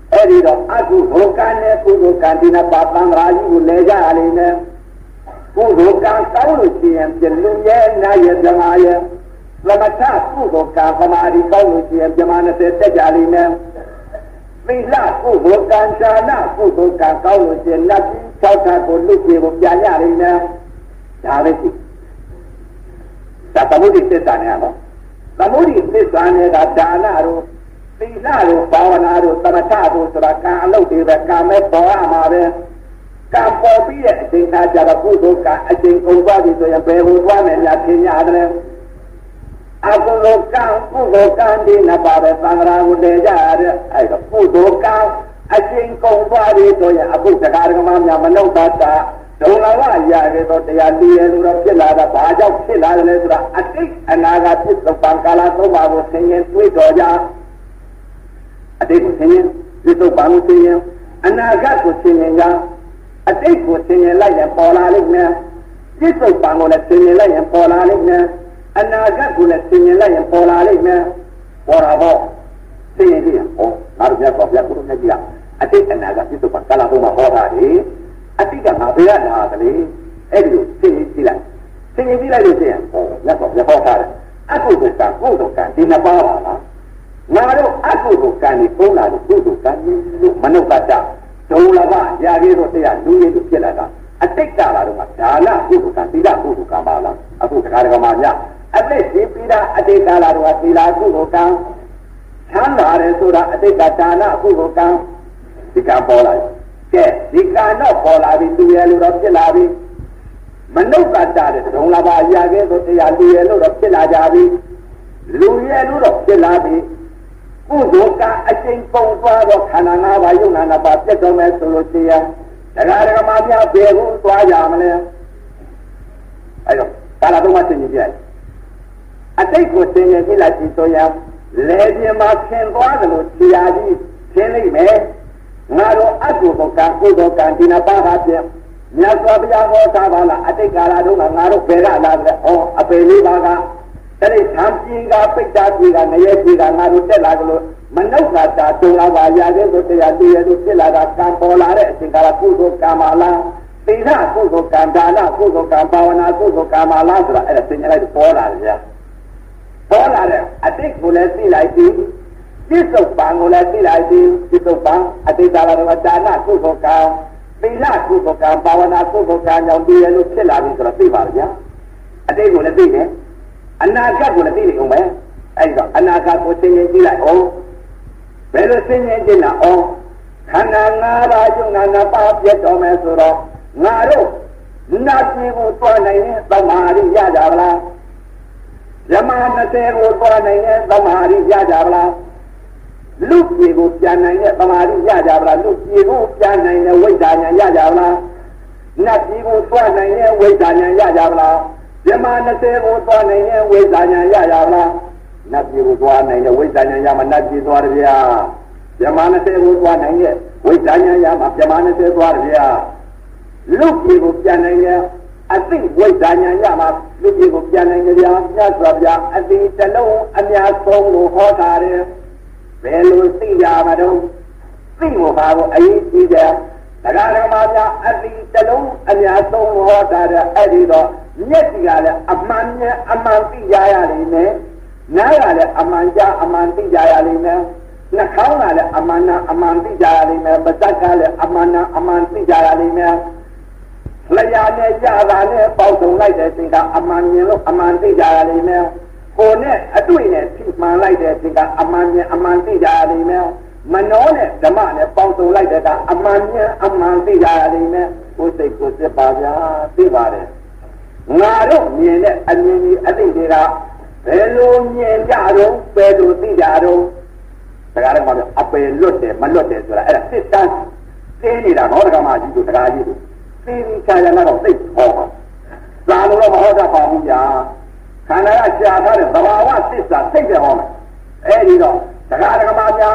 အဲဒီတော့အကုသိုလ်ကံနဲ့ကုသိုလ်ကံဒီနှစ်ပါးသံဃာကြီးကိုလဲကြရလိမ့်မယ်ကုသိုလ်ကံကောင်းလို့ရှိရင်ပြလူရဲ့နာရဲ့ဇမာရဲ့သမထကုသိုလ်ကံသမာဓိကောင်းလို့ရှိရင်ဇမာ20တက်ကြလိမ့်မယ်သီလကုသိုလ်ကံฌာနကုသိုလ်ကံကောင်းလို့ရှိရင်နတ်ကြီး၆ခါကိုလူကြီးကိုပြန်ရလိမ့်မယ်ဒါပဲရှိဒါသမုဒိသစ္စာနဲ့နော်သမုဒိသစ္စာနဲ့ကဒါနတို့သီလတို့ဘာဝနာတို့သမထတို့ဆိုတာကံအလုပ်တွေပဲကံမဲ့ပေါ်ရမှာပဲကံပေါ်ပြီးတဲ့အချိန်သားကြတော့ကုသိုလ်ကအချိန်ကုန်သွားပြီဆိုရင်ဘယ်ကိုသွားမယ်များထင်ရတယ်အကုသိုလ်ကံကုသိုလ်ကံဒီနှစ်ပါးပဲသံဃာကိုတည်ကြရတဲ့အဲ့တော့ကုသိုလ်ကံအချိန်ကုန်သွားပြီဆိုရင်အခုတရားဓမ္မများမနှုတ်တာဒုံလာဝရခဲ့တော့တရားတည်ရလို့ဖြစ်လာတာဘာကြောင့်ဖြစ်လာတယ်လဲဆိုတာအတိတ်အနာဂတ်ဖြစ်သောကာလသုံးပါးကိုဆင်ရင်တွေးတော်ကြအတိတ်ကိုဆင်ရင်ဒီတော့ဘာလို့ဆင်ရင်အနာဂတ်ကိုဆင်ရင်အတိတ်ကိုဆင်ရင်လိုက်ရင်ပေါ်လာလိမ့်မယ်ဒီတော့ဘာကိုလည်းဆင်ရင်လိုက်ရင်ပေါ်လာလိမ့်မယ်အနာဂတ်ကိုလည်းဆင်ရင်လိုက်ရင်ပေါ်လာလိမ့်မယ်ပေါ်လာတော့ဆင်ရင်ဒီဟောငါတို့ပြောပြကိုလည်းကြည့်ရအတိတ်အနာဂတ်ဒီတော့ကာလသုံးပါးဟောတာလေအတိတ်ကငါဘယ်ရလာသလဲအဲ့ဒီကိုဆင်ရင်ကြည့်လိုက်လို့ဆင်ရင်ဟောမြတ်စွာဘုရားဟောထားတယ်အကုသိုလ်ကံကုသိုလ်ကံဒီနှစ်ပါးပါလားငါတို့အကုသိုလ်ကံကိုပုံလာလို့ကုသိုလ်ကံလို့မနုဿတဒုံလဘရာကြီးတို့တရားလူရည်တို့ဖြစ်လာတာအတိတ်ကလာတော့ဒါနကုသိုလ်ကံသီလကုသိုလ်ကံပါလားအခုတရားဓမ္မများအတိတ်ဒီပိဒါအတိတ်ကလာတော့သီလကုသိုလ်ကံချမ်းသာတယ်ဆိုတာအတိတ်ကဒါနကုသိုလ်ကံဒီကံပေါ်လာကဲဒီကံတော့ပေါ်လာပြီသူရလို့တော့ဖြစ်လာပြီမနုဿတတဲ့ဒုံလဘရာကြီးတို့တရားလူရည်လို့တော့ဖြစ်လာကြပြီလူရည်လို့တော့ဖြစ်လာပြီကုသိုလ်ကအချိန်ပုံသွားတော့ခန္ဓာ၅ပါးယုံနာ၅ပါးပြတ်တော်မယ်ဆိုလို့ရှိရင်တရားဓမ္မများဘယ်ကိုသွားကြမလဲအဲ့တော့ကာလသုံးပါးသင်ကြည့်လိုက်အတိတ်ကိုသင်ကြည့်လိုက်ပြီးဆိုရင်လေပြင်းမှာခင်သွားတယ်လို့ခြေရာကြီးသင်လိုက်မယ်ငါတို့အကုသိုလ်ကံကုသိုလ်ကံဒီနှစ်ပါးပါဖြင့်မြတ်စွာဘုရားဟောထားပါလားအတိတ်ကာလတုန်းကငါတို့ဘယ်ကလာတယ်ဟောအပေလေးပါကအဲ့ဒီသံပြေကပိတ်တာပြေကနေရပြေကငါတို့တက်လာကြလို့မနုဿတာတုံလာပါရတဲ့ဆိုတရားတည်ရလို့ဖြစ်လာတာကံပေါ်လာတဲ့အချိန်ကလာကုသိုလ်ကံပါလားသီလကုသိုလ်ကံဒါနကုသိုလ်ကံဘာဝနာကုသိုလ်ကံပါလားဆိုတာအဲ့ဒါသင်လိုက်ပေါ်လာတယ်ဗျာပေါ်လာတဲ့အတိတ်ကိုလည်းသိလိုက်ပြီပြစ္ဆုတ်ပံကိုလည်းသိလိုက်ပြီပြစ္ဆုတ်ပံအတိတ်ကာလကဒါနကုသိုလ်ကံသီလကုသိုလ်ကံဘာဝနာကုသိုလ်ကံကြောင့်တည်ရလို့ဖြစ်လာပြီဆိုတော့သိပါဗျာအတိတ်ကိုလည်းသိတယ်အနာဂတ်ကိုလည်းသိနေအောင်ပဲအဲ့တော့အနာဂတ်ကိုသိရင်ကြည့်လိုက်အောင်ဘယ်လိုသိရင်ကြည့်လားအောင်ခန္ဓာ၅ပါးယုံနာ၅ပါးပြတ်တော်မယ်ဆိုတော့ငါတို့နာပြည်ကိုသွားနိုင်ရင်သမာဓိရကြပါလားယမ20ကိုသွားနိုင်ရင်သမာဓိရကြပါလားလူပြည်ကိုပြန်နိုင်တဲ့သမာဓိရကြပါလားလူပြည်ကိုပြန်နိုင်တဲ့ဝိဒ္ဓဉာဏ်ရကြပါလားနတ်ပြည်ကိုသွားနိုင်တဲ့ဝိဒ္ဓဉာဏ်ရကြပါလားယမ20ကိုသွားနိုင်တဲ့ဝိဇ္ဇာဉာဏ်ရကြပါလားနတ်ပြည်ကိုသွားနိုင်တဲ့ဝိဇ္ဇာဉာဏ်ရမှာနတ်ပြည်သွားတယ်ဗျာယမ20ကိုသွားနိုင်တဲ့ဝိဇ္ဇာဉာဏ်ရမှာယမ20သွားတယ်ဗျာလူပြည်ကိုပြန်နိုင်တဲ့အသိဝိဇ္ဇာဉာဏ်ရမှာလူပြည်ကိုပြန်နိုင်ကြဗျာမြတ်စွာဘုရားအသိတလုံးအများဆုံးကိုဟောတာတယ်ဘယ်လိုသိကြမှာတော့သိဖို့ပါကိုအရေးကြီးတယ်တရားဓမ္မများအသိတလုံးအများဆုံးဟောတာတဲ့အဲ့ဒီတော့မျက်စိကလည်းအမှန်နဲ့အမှန်သိကြရလိမ့်မယ်နားကလည်းအမှန်ကြားအမှန်သိကြရလိမ့်မယ်နှာခေါင်းကလည်းအမှန်နဲ့အမှန်သိကြရလိမ့်မယ်ပါးစပ်ကလည်းအမှန်နဲ့အမှန်သိကြရလိမ့်မယ်လျှာနဲ့ကြာတာနဲ့ပေါက်ဆုံလိုက်တဲ့စိတ်ကအမှန်မြင်လို့အမှန်သိကြရလိမ့်မယ်ကိုယ်နဲ့အတွေ့နဲ့ထိမှန်လိုက်တဲ့စိတ်ကအမှန်မြင်အမှန်သိကြရလိမ့်မယ်မနောနဲ့ဓမ္မနဲ့ပေါက်ဆုံလိုက်တဲ့ကအမှန်မြင်အမှန်သိကြရလိမ့်မယ်ကိုယ်စိတ်ကိုယ်စစ်ပါဗျာသိပါတယ်ငါတို့မြင်တဲ့အမြင်ကြီးအသိတွေကဘယ်လိုမြင်ကြတော့ဘယ်လိုသိကြတော့တရားဓမ္မတွေအပယ်လွတ်တယ်မလွတ်တယ်ဆိုတာအဲ့ဒါစစ်တမ်းသိနေတာဟောဓမ္မကြီးတို့တရားကြီးတို့သိပြီးခြားရလာတော့သိဟောပါသာလို့တော့မဟောတတ်ပါဘူးဗျာခန္ဓာကရှားထားတဲ့သဘာဝသစ္စာသိတယ်ဟောမယ်အဲ့ဒီတော့တရားဓမ္မများ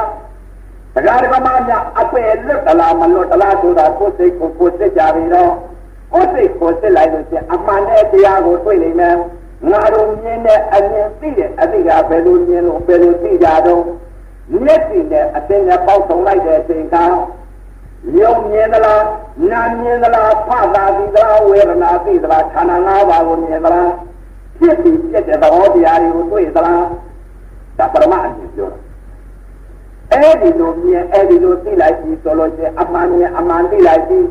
အပယ်လွတ်တလားမလွတ်တလားဆိုတာကိုယ်စိတ်ကိုကိုယ်စစ်ကြပြီတော့ကိုယ်စိတ်ကိုစစ်လိုက်လို့ချင်းအမှန်နဲ့တရားကိုတွေ့နိုင်မယ်ငါတို့မြင်တဲ့အမြင်သိတဲ့အသိကဘယ်လိုမြင်လို့ဘယ်လိုသိကြတော့ nhất thì này ở trên nhà bao sống lại để trên cao nhiều nhiên là nam nhiên là phát ra đi là quê là đi là khả năng nào vào nhiên là thiết bị thiết để đó thì ai cũng tuổi là đã bắt đầu ăn nhiều rồi đi luôn đi lại đi rồi thì aman đi lại đi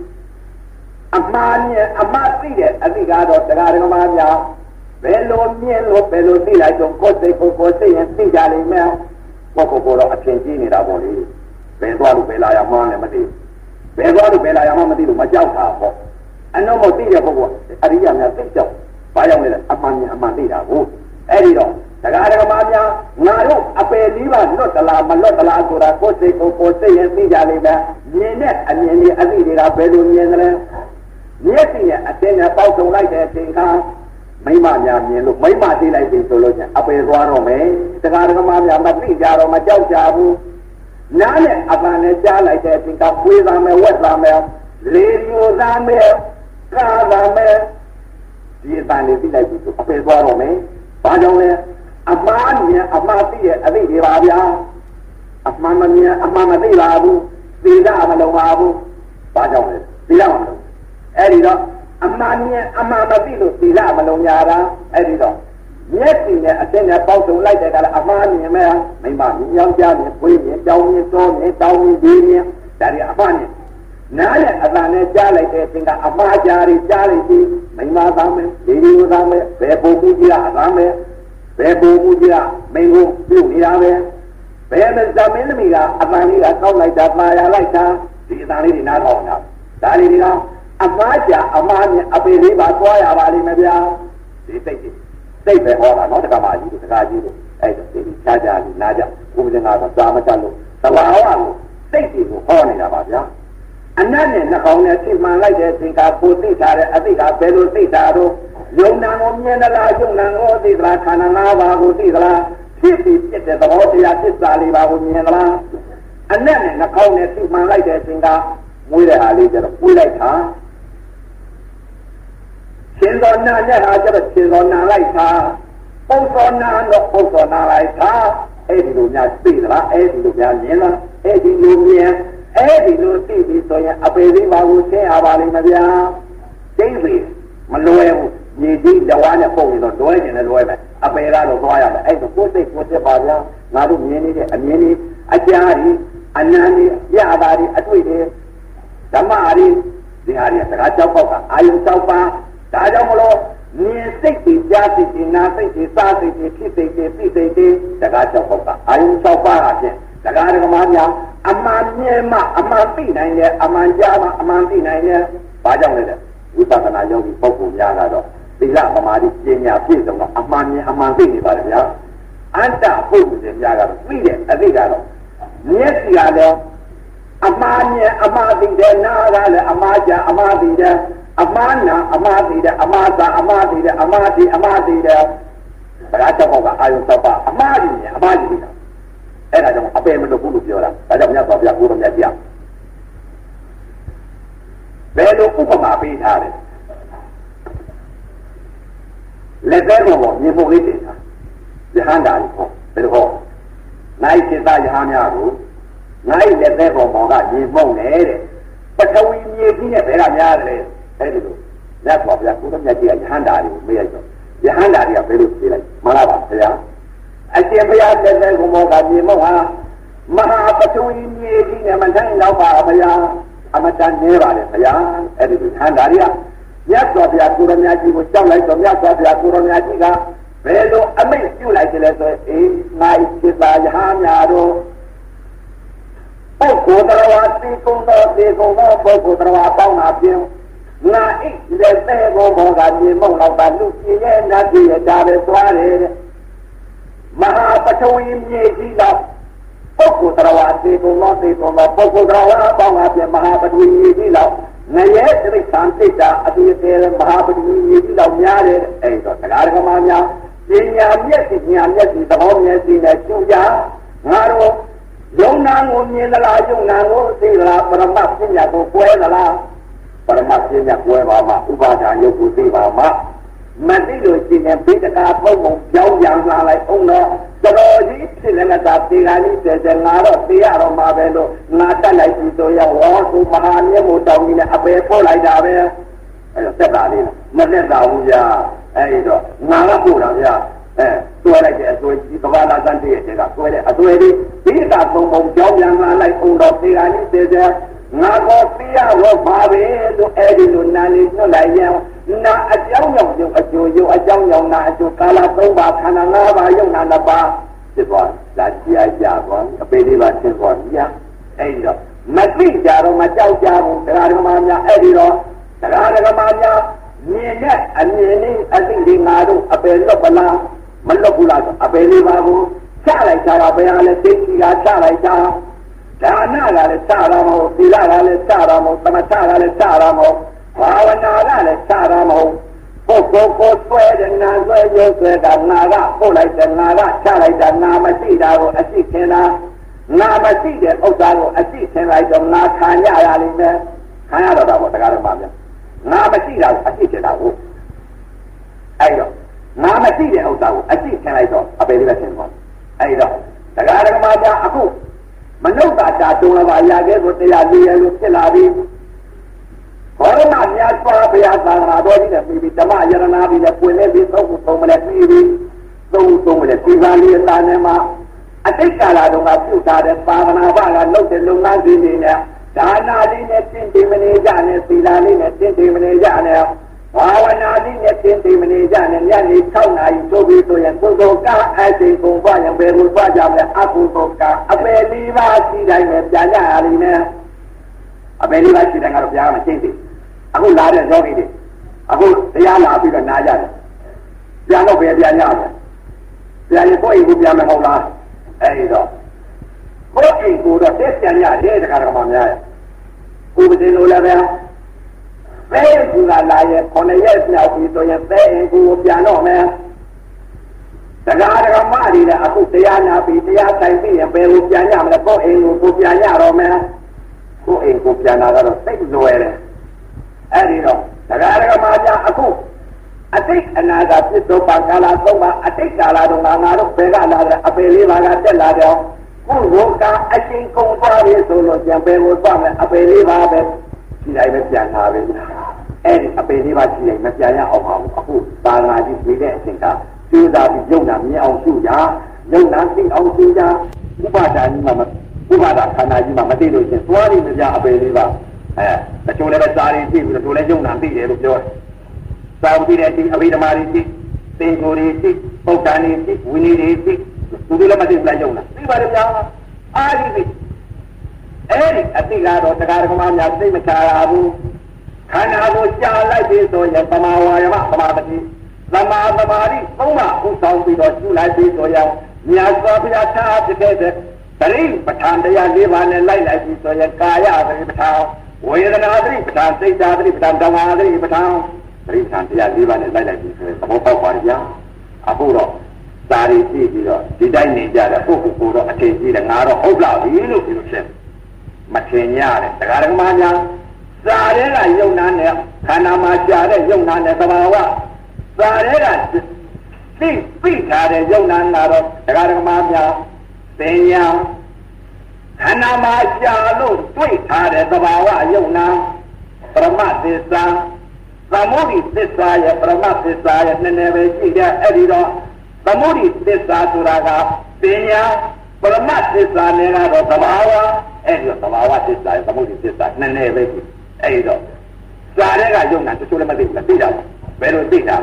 aman đi để anh đi ra đó ra cái mà nhà về luôn đi lại trong cô sẽ đi ra đi mà cô đó chuyện gì này đâu đi về lại aman này mà đi về lại aman mà đi mà giao thảo anh nó một tí là cô anh đi làm nhà tích chồng phải không này aman đi đâu đi đó Daga daga manya ngaru apa liba lot tala sura ko se yang ti jale ba nyene anyene ali de ga belu nyen le nyeti ya atenya pau song lai de tin kha mai ma nya myen lo mai ma ti lai tin so lo nya apa swa ro me daga daga manya ma ti ja ro ma jau ja bu na ne apa ne ja lai de tin kha pwe sa me wet sa me le yo sa me ka sa me di ta ne ti lai tin apa swa ro me ba jong le aman ti ya abi di ba bia aman ma ti la bu ti da ma lo ma bu ba jong le ti la ma lo di đó aman ma ti lo ti la ma lo nya da di đó nhất thì ne a trên ne bao sung lai de ka la aman ni me mai ma ni yang jia ni pui ni dao ni so ni dao ni di ni da ri aman ni na ne a la ne ja lai de tin ka ama ja ri di mai ma sa me di ni sa me be bo ku ji la sa me về bố mu gì à mình cũng chịu đi ra về mình ra mấy cái mình à anh đi là không lại đặt mà lại ta thì ta đi nào thôi nào ta đi nào anh về đi bà coi à bà đi mà bây thì đây về họ là nói được cái gì được cái gì đấy thì cha cha thì na cha cũng như nào ta mà cha luôn ta bảo à đây thì của họ này là bà cha anh này nó không này thì mà lại để tình cảm phụ nữ cha đấy anh cả về luôn thì cha đâu dùng năng ôm nhiên là dùng năng ôm thì là khả năng nào vào thì là thiết bị chết đó thì là thiết giả lý vào nhiên là anh này nó không này thì mà lại để tình cảm mũi lại hà lý cho nó mũi lại thả chiến đoàn na nhá hà cho nó chiến đoàn na lại thả bông son na lại thả thì lúc nhà xí là thì lúc nhà nhiên là thì lúc nhiên thì lúc xí thì tôi nhà áp đi vào cái à vào đi mà bia chính vì mà lôi你这的话呢，后面都多一点的多呗，啊，别那都多呀呗，哎，都过这把子，那都年的，啊家里，啊男的，亚大的，啊对的，什么的，你看的，这个叫包啊，还有招吧，大家么咯，你谁的家谁的，哪谁的，啥谁的，去谁的，比谁的，这个叫包啊，还有招吧啊些，这个那个嘛呀，阿妈年嘛，阿妈比那些，阿妈家嘛，阿妈比那些，把这样的，你把那有的包括家那种。ဒီလားပမာတိပညာပြည့်စုံတော့အမှန်သိနေပါလေဗျာအတ္တပုဂ္ဂိုလ်များကတော့သိတယ်အသိကတော့မျက်စိကလည်းအမှားသိတယ်နားကလည်းအမှားကြအမှားသိတယ်အမှားနာအမှားသိတယ်အမှားသာအမှားသိတယ်အမှားသိတယ်ဒါကတော့အာယုသဘာအမှားကြီးအမှားကြီးအဲ့ဒါကြောင့်အပေမလို့ဘူးလို့ပြောတာဒါကြောင့်မြတ်စွာဘုရားကိုယ်တော်မြတ်ကြီးဘယ်လိုဥပမာပေးထားလဲလက်သေးပေါ်မြေပုံလေးတင်တာယဟန္တာကြီးပေါ့ဘယ်လိုဟောနိုင်စိတယဟန်များကိုနိုင်လက်သေးပေါ်ကမြေပုံနေတဲ့ပထဝီမြေကြီးနဲ့ဘယ်ကများတယ်အဲ့ဒီလိုလက်ပေါ်ဗျာကိုယ်တော်မြတ်ကြီးကယဟန္တာကြီးကိုမေးလိုက်တော့ယဟန္တာကြီးကဘယ်လိုပြေးလိုက်မှန်လားပါဗျာအရှင်ဘုရားလက်သေးပေါ်ကမြေပုံဟာမဟာပထဝီမြေကြီးနဲ့မထိုင်တော့ပါဗျာအမတန်နေပါလေဗျာအဲ့ဒီယဟန္တာကြီးကမြတ်စွာဘုရားကိုရမကြီးကိုကြောက်လိုက်တော့မြတ်စွာဘုရားကိုရမကြီးကဘယ်လိုအမိန့်ပြုလိုက်တယ်လဲဆိုရင်အေးနိုင်စိတယဟန်များတို့ပုဂ္ဂိုလ်တော်ဝါသိကုံတော်ပုဂ္ဂိုလ်တော်ပေါင်းတာဖြင့်ငါအိလက်သေးဘောကမြေမုံတော့တာလူကြီးရဲ့နတ်ကြီးရဲ့ဒါပဲသွားတယ်မဟာပထဝီမြေကြီးတော့ပုဂ္ဂိုလ်တော်ဝါသိကုံတော်ပုဂ္ဂိုလ်တော်ပေါင်းတာဖြင့်မဟာပထဝီမြေကြီးတော့ငရဲတိသံတိတာအတူတည်းမဟာပတိမြေကြီးလောက်များတယ်အဲ့တော့တရားဓမ္မများပညာမျက်စိသဘောမျက်စိနဲ့ကျူကြငါတို့ယုံနာကိုမြင်သလားယုံနာကိုသိသလားပရမတ်ပညာကိုကွဲသလားပရမတ်ပညာကွဲပါမှဥပါဒာယုတ်ကိုသိပါမှမသိလို့ရှိရင်ပိဋကပုံပုံပြောင်းပြန်လာလိုက်အောင်တော့တော်ကြီးထဖြစ်လည်းငါသာတေခါကြီးတဲ့ငါတော့တေးရတော့မှာပဲလို့ငါတက်လိုက်ပြီဆိုရင်ဝေါသူမဟာမြတ်မို့တောင်းကြီးနဲ့အပေပို့လိုက်တာပဲအဲ့တော့တက်တာလေးမနဲ့တာဘူးဗျာအဲ့တော့ငါကပို့တာဗျာတွဲလိုက်တဲ့အသွေးကြီးကဘာလာစံတည်းတဲ့ကတွဲတဲ့အသွေးလေးဒီကသုံးပုံကြောင်းပြန်လာလိုက်အောင်တော့တေခါကြီးတဲ့ငါကောသိရတော့ပါပဲလို့အဲ့ဒီလိုနာလေးညွှန်လိုက်ရင်နာအကြောင်းကြောင့်အကျိုးရုပ်အကြောင်းကြောင့်နာအကျိုးကာလ၃ပါးခန္ဓာ၅ပါးယုံနာ၅ပါးဖြစ်သွားလာကြာကြာသွားအပေလေးပါသင်သွားပြီအဲ့ဒီတော့မသိကြတော့မကြောက်ကြဘူးတရားဓမ္မများအဲ့ဒီတော့တရားဓမ္မများမြင်တဲ့အမြင်လေးအသိလေးငါတို့အပေလွတ်ပလားမလွတ်ဘူးလားဆိုအပေလေးပါကိုချလိုက်ကြတာဘယ်ဟာလဲသိချီကချလိုက်ကြဒါနကလည်းစတာမဟုတ်သီလကလည်းစတာမဟုတ်သမထကလည်းစတာမဟုတ်ဘာဝနာကလည်းစတာမဟုတ်ပုဂ္ဂိုလ်ကိုဆွဲတဲ့နာဆွဲရုပ်ဆွဲတာနာကပို့လိုက်တဲ့နာကချလိုက်တာနာမရှိတာကိုအရှိခင်တာနာမရှိတဲ့ဥစ္စာကိုအရှိခင်လိုက်တော့နာခံရရလိမ့်မယ်ခံရတော့တာပေါ့တရားတော်မှာဗျနာမရှိတာကိုအရှိခင်တာကိုအဲ့တော့နာမရှိတဲ့ဥစ္စာကိုအရှိခင်လိုက်တော့အပေလေးပဲခင်သွားအဲ့တော့တရားတော်မှာဗျအခုမနုဿတာတုံးလာပါရခဲ့ကိုတရားလေးရလို့ဖြစ်လာပြီဘောရမမြတ်စွာဘုရားသာသနာတော်ကြီးနဲ့ပြီးဓမ္မယရနာပြီးလည်းပွင့်နေပြီးသုံးခုမလဲပြီးပြီးသုံးမလဲဒီပါဠိအတာနဲ့မှာအတိတ်ကာလတုန်းကပြုထားတဲ့သာသနာ့ဘာကလုပ်တဲ့လုပ်ငန်းကြီးတွေနဲ့ဒါနာလေးနဲ့တင့်တယ်မနေကြနဲ့သီလလေးနဲ့တင့်တယ်မနေကြနဲ့ဘာဝနာလေးနဲ့တင့်တယ်မနေကြနဲ့ညနေ6နာရီတိုးပြီးဆိုရင်ပုဂ္ဂိုလ်ကအချိန်ကုန်သွားရင်ဘယ်လိုသွားကြမလဲအကုသိုလ်ကအပယ်လေးပါးရှိတိုင်းနဲ့ပြန်ရရလိမ့်မယ်အပယ်လေးပါးရှိတိုင်းကတော့ပြန်မချင်းသေးအခုလာတဲ့ယောဂီတွေအခုတရားလာပြီးတော့နားကြတယ်ပြန်တော့ပဲပြန်ရတယ်ပြန်ရင်ကိုယ့်အိမ်ကိုပြန်မဟုတ်လားအဲဒီတော့ကိုယ့်အိမ်ကိုတော့တက်ပြန်ရတယ်တခါတခါမှများရကိုယ်ပင်လိုလည်းပဲဘယ်ကူလာရဲ့9ရက်မြောက်ပြီးဆိုရင်ဘယ်အိမ်ကိုပြန်တော့မယ်တရားဓမ္မတွေလည်းအခုတရားနာပြီးတရားဆိုင်ပြီးရင်ဘယ်ကိုပြန်ရမလဲကိုယ့်အိမ်ကိုပြန်ရတော့မယ်ကိုယ့်အိမ်ကိုပြန်လာတော့သိလွယ်တယ်အဲ့ဒီတော့တရားဓမ္မများအခုအတိတ်အနာဂတ်ဖြစ်သောပါကာလ၃ပါးအတိတ်ကာလတုန်းကငါတို့ဘယ်ကလာတဲ့အပေလေးပါးကတက်လာတော့ကိုယ်ကိုကအချိန်ကုန်သွားပြီဆိုလို့ပြန်ဘယ်ကိုသွားမယ်အပေလေးပါးပဲဒီတိုင်းပဲပြန်လာပြီအဲ့ဒီအပေလေးပါးရှိရင်မပြန်ရအောင်ပါဘူးအခုသာနာကြီးနေတဲ့အချိန်ကကျိုးစားပြီးယုံနာမြင်အောင်ရှုကြယုံနာသိအောင်ရှုကြဥပါဒာကြီးမှာဥပါဒာခန္ဓာကြီးမှာမသိလို့ရှင်သွားနေကြအပေလေးပါးတချို့လည်းစာရင်းကြည့်ပြီးတော့လည်းယုံနာသိတယ်လို့ပြောတယ်စာဝတိတဲ့အချိန်အဘိဓမ္မာတွေကြည့်သင်္ကိုယ်တွေကြည့်ပုဒ္ဒန်တွေကြည့်ဝိနည်းတွေကြည့်သူတို့လည်းမသိဘူးလားယုံနာသိပါတယ်ဗျာအားဒီအဲ့ဒီအတိကတော့တရားဓမ္မများသိမချရဘူးခန္ဓာကိုကြာလိုက်ပြီဆိုရင်သမာဝါယမသမာဓိသမာသမာဓိသုံးပါးဥဆောင်ပြီးတော့ရှုလိုက်ပြီဆိုရင်မြတ်စွာဘုရားထားဖြစ်တဲ့သတိပဋ္ဌာန်တရား၄ပါးနဲ့လိုက်လိုက်ပြီဆိုရင်ကာယသတိပဋ္ဌာန်ဝေဒနာသတိပဋ္ဌာန်စိတ်ဓာတ်သတိပဋ္ဌာန်ဓမ္မသတိပဋ္ဌာန်သတိပဋ္ဌာန်တရား၄ပါးနဲ့လိုက်လိုက်ပြီဆိုရင်သဘောပေါက်ပါရဲ့ဗျာအခုတော့စာရီကြည့်ပြီးတော့ဒီတိုင်းနေကြတဲ့ပုဂ္ဂိုလ်ကိုတော့အထင်ကြီးတယ်ငါတော့ဟုတ်လားပြီလို့ပြောဖြစ်မထင်ရတယ်တရားဓမ္မများစာရဲကယုံနာနဲ့ခန္ဓာမှာကြာတဲ့ယုံနာနဲ့သဘာဝစာရဲကသိပြီးထားတဲ့ယုံနာကတော့တရားဓမ္မများသင်ညာခန္ဓာမှာကြာလို့တွေ့ထားတဲ့သဘာဝယုံနာပရမသစ္စာသမုဒိသစ္စာရဲ့ပရမသစ္စာရဲ့နည်းနည်းပဲရှိတဲ့အဲ့ဒီတော့သမုဒိသစ္စာဆိုတာကပညာပရမသစ္စာနဲ့ကတော့သဘာဝအဲ့ဒီတော့သဘာဝသစ္စာရဲ့သမုဒိသစ္စာနည်းနည်းပဲရှိအဲ့ဒီတော့စာရဲကယုံနာတချို့လည်းမသိဘူးလားသိတာဘယ်လိုသိတာ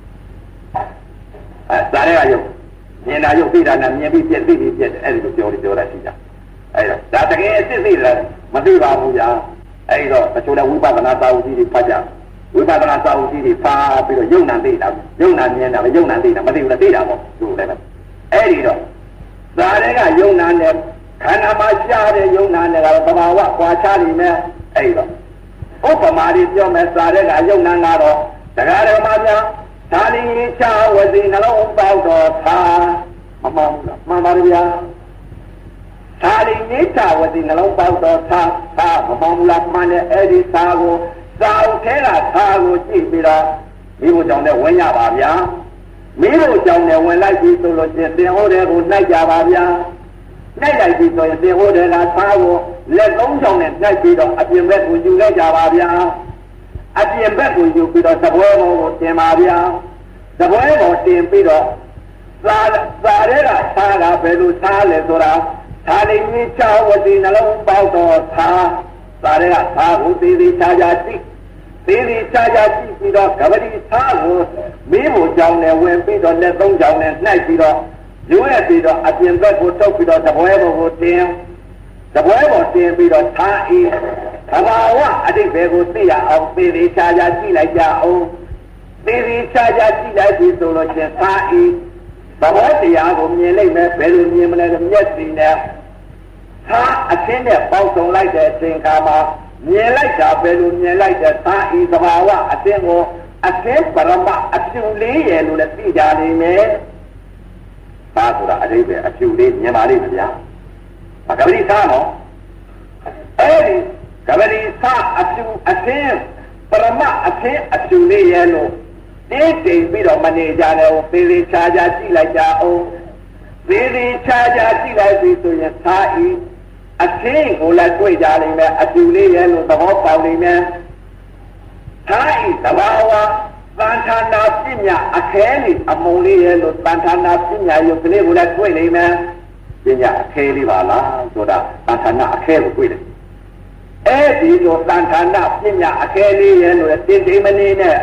စာရဲကယုံမြင်တာယုံသိတာနဲ့မြင်ပြီးပြည့်သိပြီးပြည့်တယ်အဲ့ဒီလိုပြောတာရှိတာအဲ့တော့ဒါတကယ်အစ်စ်သိတယ်မသိပါဘူးဗျာအဲ့တော့တချို့လည်းဝိပဿနာသာဝတိတွေဖတ်ကြဝိပဿနာသာဝတိတွေဖတ်ပြီးတော့ယုံနာသိတာယုံနာမြင်တာပဲယုံနာသိတာမသိဘူးလားသိတာပေါ့သူလည်းအဲ့ဒီတော့ဇာတဲ့ကယုံနာနဲ့ခန္ဓာမှာရှားတဲ့ယုံနာနဲ့ကတော့သဘာဝကွာခြားနေမယ်အဲ့တော့ဥပမာတွေပြောမယ်ဇာတဲ့ကယုံနာကတော့တရားဓမ္မများဒါလင်းချဝစီနှလုံးပေါက်တော်သာမမှန်ဘူးလားမှန်ပါဗျာသာလင်းချဝစီနှလုံးပေါက်တော်သာမမှန်ဘူးလားမှန်တယ်အဲ့ဒီသာကိုသာဥထဲကသာကိုကြည့်ပြီးတော့မိဖို့ကြောင့်လည်းဝင်ရပါဗျာမင်းတို့ကြောင့်လည်းဝင်လိုက်ပြီဆိုလို့ချင်းသင်ဟောတဲ့ကိုနှိုက်ကြပါဗျာနှိုက်လိုက်ပြီဆိုရင်သင်ဟောတဲ့ကသားကိုလက်သုံးချောင်းနဲ့နှိုက်ပြီးတော့အပြင်ဘက်ကိုယူလိုက်ကြပါဗျာအပြင်ဘက်ကိုယူပြီးတော့သပွဲပေါ်ကိုတင်ပါဗျာသပွဲပေါ်တင်ပြီးတော့သာရဲကသားကဘယ်လိုသားလဲဆိုတာသာလိမင်းချဝတိနှလုံးပေါက်တော်သာရဲကသားကိုသေးသေးချာချာကြည့်သေးသေးချာချာကြည့်ပြီးတော့ကပတိသားကိုမင်းကိုကြောင်းနဲ့ဝင်ပြီးတော့လက်သုံးချောင်းနဲ့နှိုက်ပြီးတော့ယူရပြီးတော့အပြင်ဘက်ကိုထုတ်ပြီးတော့သပွဲပေါ်ကိုတင်သပွဲပေါ်တင်ပြီးတော့သားအေးသဘာဝအတိတ်ဘယ်ကိုသိရအောင်သေးသေးချာချာကြည့်လိုက်ကြအောင်သေးသေးချာချာကြည့်လိုက်ပြီးဆိုလို့ချင်းသားအေးသဘောတရားကိုမြင်လိုက်မယ်ဘယ်လိုမြင်မလဲမျက်စိနဲ့သားအချင်းနဲ့ပေါက်ဆုံလိုက်တဲ့အချိန်ခါမှာမြင်လိုက်တာဘယ်လိုမြင်လိုက်တဲ့သားအေးသဘာဝအချင်းကိုအချင်းပရမအဖြူလေးရဲ့လို့လည်းသိကြနေမယ်သားဆိုတာအတိတ်ပဲအဖြူလေးမြင်ပါလိမ့်မယ်ဗျာကပတိသားနော်အဲ့ဒီကပတိသားအဖြူအချင်းပရမအချင်းအဖြူလေးရဲ့လို့တင်းတိမ်ပြီးတော့မနေကြတယ်သေးသေးချာချာကြည့်လိုက်ကြအောင်သေးသေးချာချာကြည့်လိုက်ပြီဆိုရင်သာဤအချင်းကိုလည်းတွေ့ကြလိမ့်မယ်အဖြူလေးရဲ့လို့သဘောပေါက်လိမ့်မယ်သာဤသဘာဝသံဌာနာပညာအခဲလေးအမုံလေးရဲ့လို့သံဌာနာပညာယုတ်ကလေးကိုလည်းတွေ့လိမ့်မယ်ပညာအခဲလေးပါလားဆိုတာသံဌာနာအခဲကိုတွေ့တယ်အဲ့ဒီလိုသံဌာနာပညာအခဲလေးရဲ့လို့တင်းတိမ်မနေနဲ့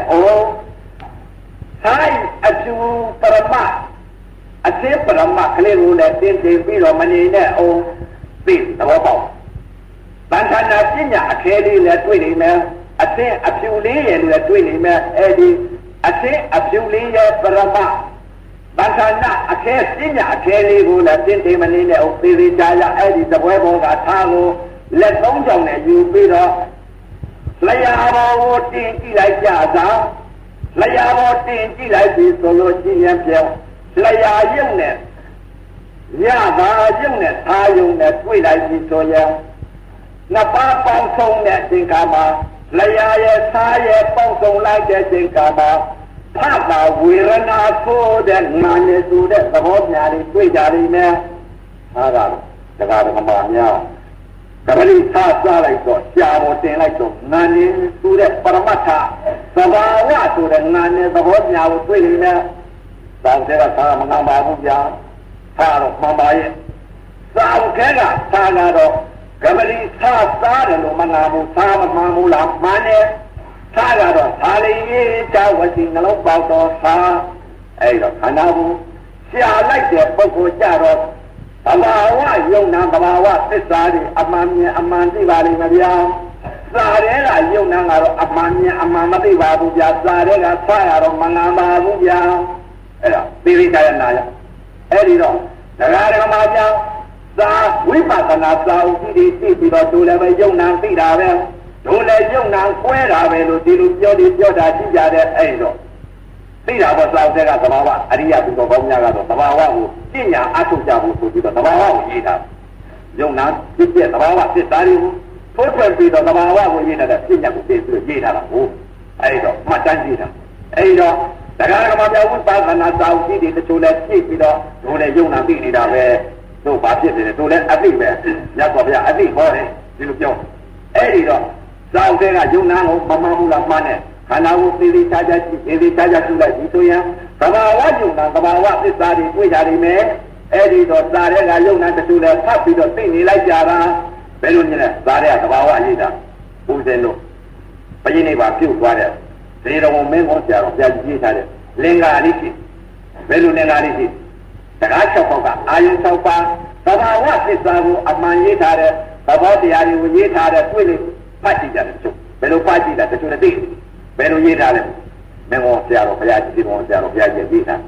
သာအကျူပရမအစေပရမကလေးကိုလည်းတင်းတင်းပြီးတော့မနေနဲ့အောင်သိသဘောပေါက်ဗန္ဓနာပညာအခဲလေးလည်းတွေ့နေမယ်အစေအဖြူလေးရဲ့လည်းတွေ့နေမယ်အဲ့ဒီအစေအဖြူလေးရဲ့ပရမဗန္ဓနာအခဲပညာအခဲလေးကိုလည်းတင်းတင်းမနေနဲ့အောင်သေသေးချာချာအဲ့ဒီသပွဲပေါ်ကသားကိုလက်သုံးချောင်းနဲ့ယူပြီးတော့လျှာပေါ်ကိုတင်းကြည့်လိုက်ကြသာလျှာပေါ်တင်ကြည့်လိုက်ပြီဆိုလို့ရှိရင်ပြောင်းလျှာရုပ်နဲ့ညဘာရုပ်နဲ့သာယုံနဲ့တွေ့လိုက်ပြီဆိုရင်နှစ်ပါးပေါင်းဆုံးတဲ့အချိန်ခါမှာလျှာရဲ့သာရဲ့ပေါင်းဆုံးလိုက်တဲ့အချိန်ခါမှာဖတာဝေဒနာဆိုတဲ့နာနေဆိုတဲ့သဘောများတွေတွေ့ကြလိမ့်မယ်ဟာကတော့တရားဓမ္မများကပတိသားစားလိုက်တော့ရှားပေါ်တင်လိုက်တော့နာနေဆိုတဲ့ပရမတ္ထသဘာဝဆိုတဲ့နာနေသဘောညာကိုတွေ့နေတယ်။သာတဲ့ကသာမငါပါဘူးဗျာ။သာတော့မှန်ပါရဲ့။သာခဲကသာကတော့ကပတိသားစားတယ်လို့မနာဘူးသာမမှန်ဘူးလားမှန်တယ်။သာကတော့သာလေးရေးချဝစီနှလုံးပေါက်တော့သာအဲ့တော့ခန္ဓာဘူးရှားလိုက်တဲ့ပုဂ္ဂိုလ်ကြတော့သဘာဝယုံနာသဘာဝသစ္စာတွေအမှန်မြင်အမှန်သိပါလိမ့်မယ်ဗျာစာရဲကယုံနာကတော့အမှန်မြင်အမှန်မသိပါဘူးဗျာစာရဲကဖတ်ရတော့မငါပါဘူးဗျာအဲ့ဒါသိရိကရနာရအဲ့ဒီတော့တရားဓမ္မကြောင့်သာဝိပဿနာစာအုပ်ကြီးတွေသိပြီးတော့ဒုလည်းပဲယုံနာသိတာပဲဒုလည်းယုံနာကွဲတာပဲလို့ဒီလိုပြောတာရှိကြတဲ့အဲ့တော့သိတာပေါ့သောက်တဲ့ကသဘာဝအရိယဘုရားပေါင်းများကတော့သဘာဝကိုပညာအထုတ်ကြဖို့ဆိုပြီးတော့သဘာဝကိုရေးတာယုံနာဖြစ်တဲ့သဘာဝသစ္စာတွေကိုထိုးထွက်ပြီးတော့သဘာဝကိုရေးတဲ့ပညာကိုသိပြီးရေးတာပါဟုတ်အဲ့တော့မှတ်တမ်းရေးတာအဲ့တော့တရားဓမ္မပြောင်းဝိပဿနာစာအုပ်ကြီးတွေတချို့လည်းပြည့်ပြီးတော့ဒုလည်းယုံနာသိနေတာပဲတို့ဘာဖြစ်နေလဲတို့လည်းအသိပဲညတ်တော်ဗျာအသိဟောတယ်ဒီလိုပြောအဲ့ဒီတော့စာအုပ်တွေကယုံနာကိုမမှန်ဘူးလားမှန်တယ်ခန္ဓာကိုသေသေးချာချာကြည့်သေသေးချာချာကြည့်လိုက်ဒီဆိုရင်သဘာဝယုံနာသဘာဝသစ္စာတွေတွေ့ကြနေမယ်အဲ့ဒီတော့စာရဲကယုံနာတချို့လည်းဖတ်ပြီးတော့သိနေလိုက်ကြတာဘယ်လိုမြင်လဲစာရဲကသဘာဝအရေးတာပူဇေလို့ဘယင်းနေပါပြုတ်သွားတဲ့ဒေတော်မင်းကောဆရာတော်ပြကြည့်ထားတဲ့လင်္ကာလေးရှိဘယ်လိုလင်္ကာလေးရှိတကား၆ပေါက်ကအာယုံ၆ပါးသဘာဝသစ္စာကိုအမှန်ရေးထားတဲ့သဘောတရားတွေကိုရေးထားတဲ့တွေ့လို့ဖတ်ကြည့်ကြတယ်တချို့ဘယ်လိုဖတ်ကြည့်တာတချို့လည်းသိဘယ်လိုရေးထားလဲမင်းကောဆရာတော်ဘုရားကြီးဒီမောဆရာတော်ဘုရားကြီးရေးထား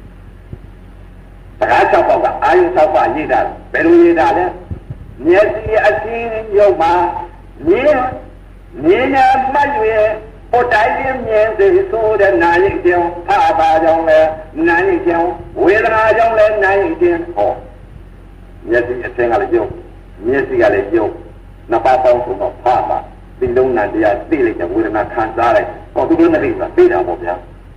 တကား၆ပေါက်ကအာယုံ၆ပါးရေးထားဘယ်လိုရေးထားလဲမျက်စိအချင်းရုပ်မှာမြင်နဲ့မှတ်ရပေါ်တိုင်းမြင်စေဆိုတဲ့နာယိတ်ကြောင့်ဖာပါကြောင့်လဲနာယိတ်ကြောင့်ဝေဒနာကြောင့်လဲနာယိတ်ခြင်းဟောမျက်စိအချင်းကလည်းရုပ်မျက်စိကလည်းရုပ်နှစ်ပါးပေါင်းဆိုတော့ဖာပါဒီလုံးနာတရားသိလိုက်တဲ့ဝေဒနာခံစားလိုက်ဟောသူတို့နဲ့သိတာသိတာပေါ့ဗျာ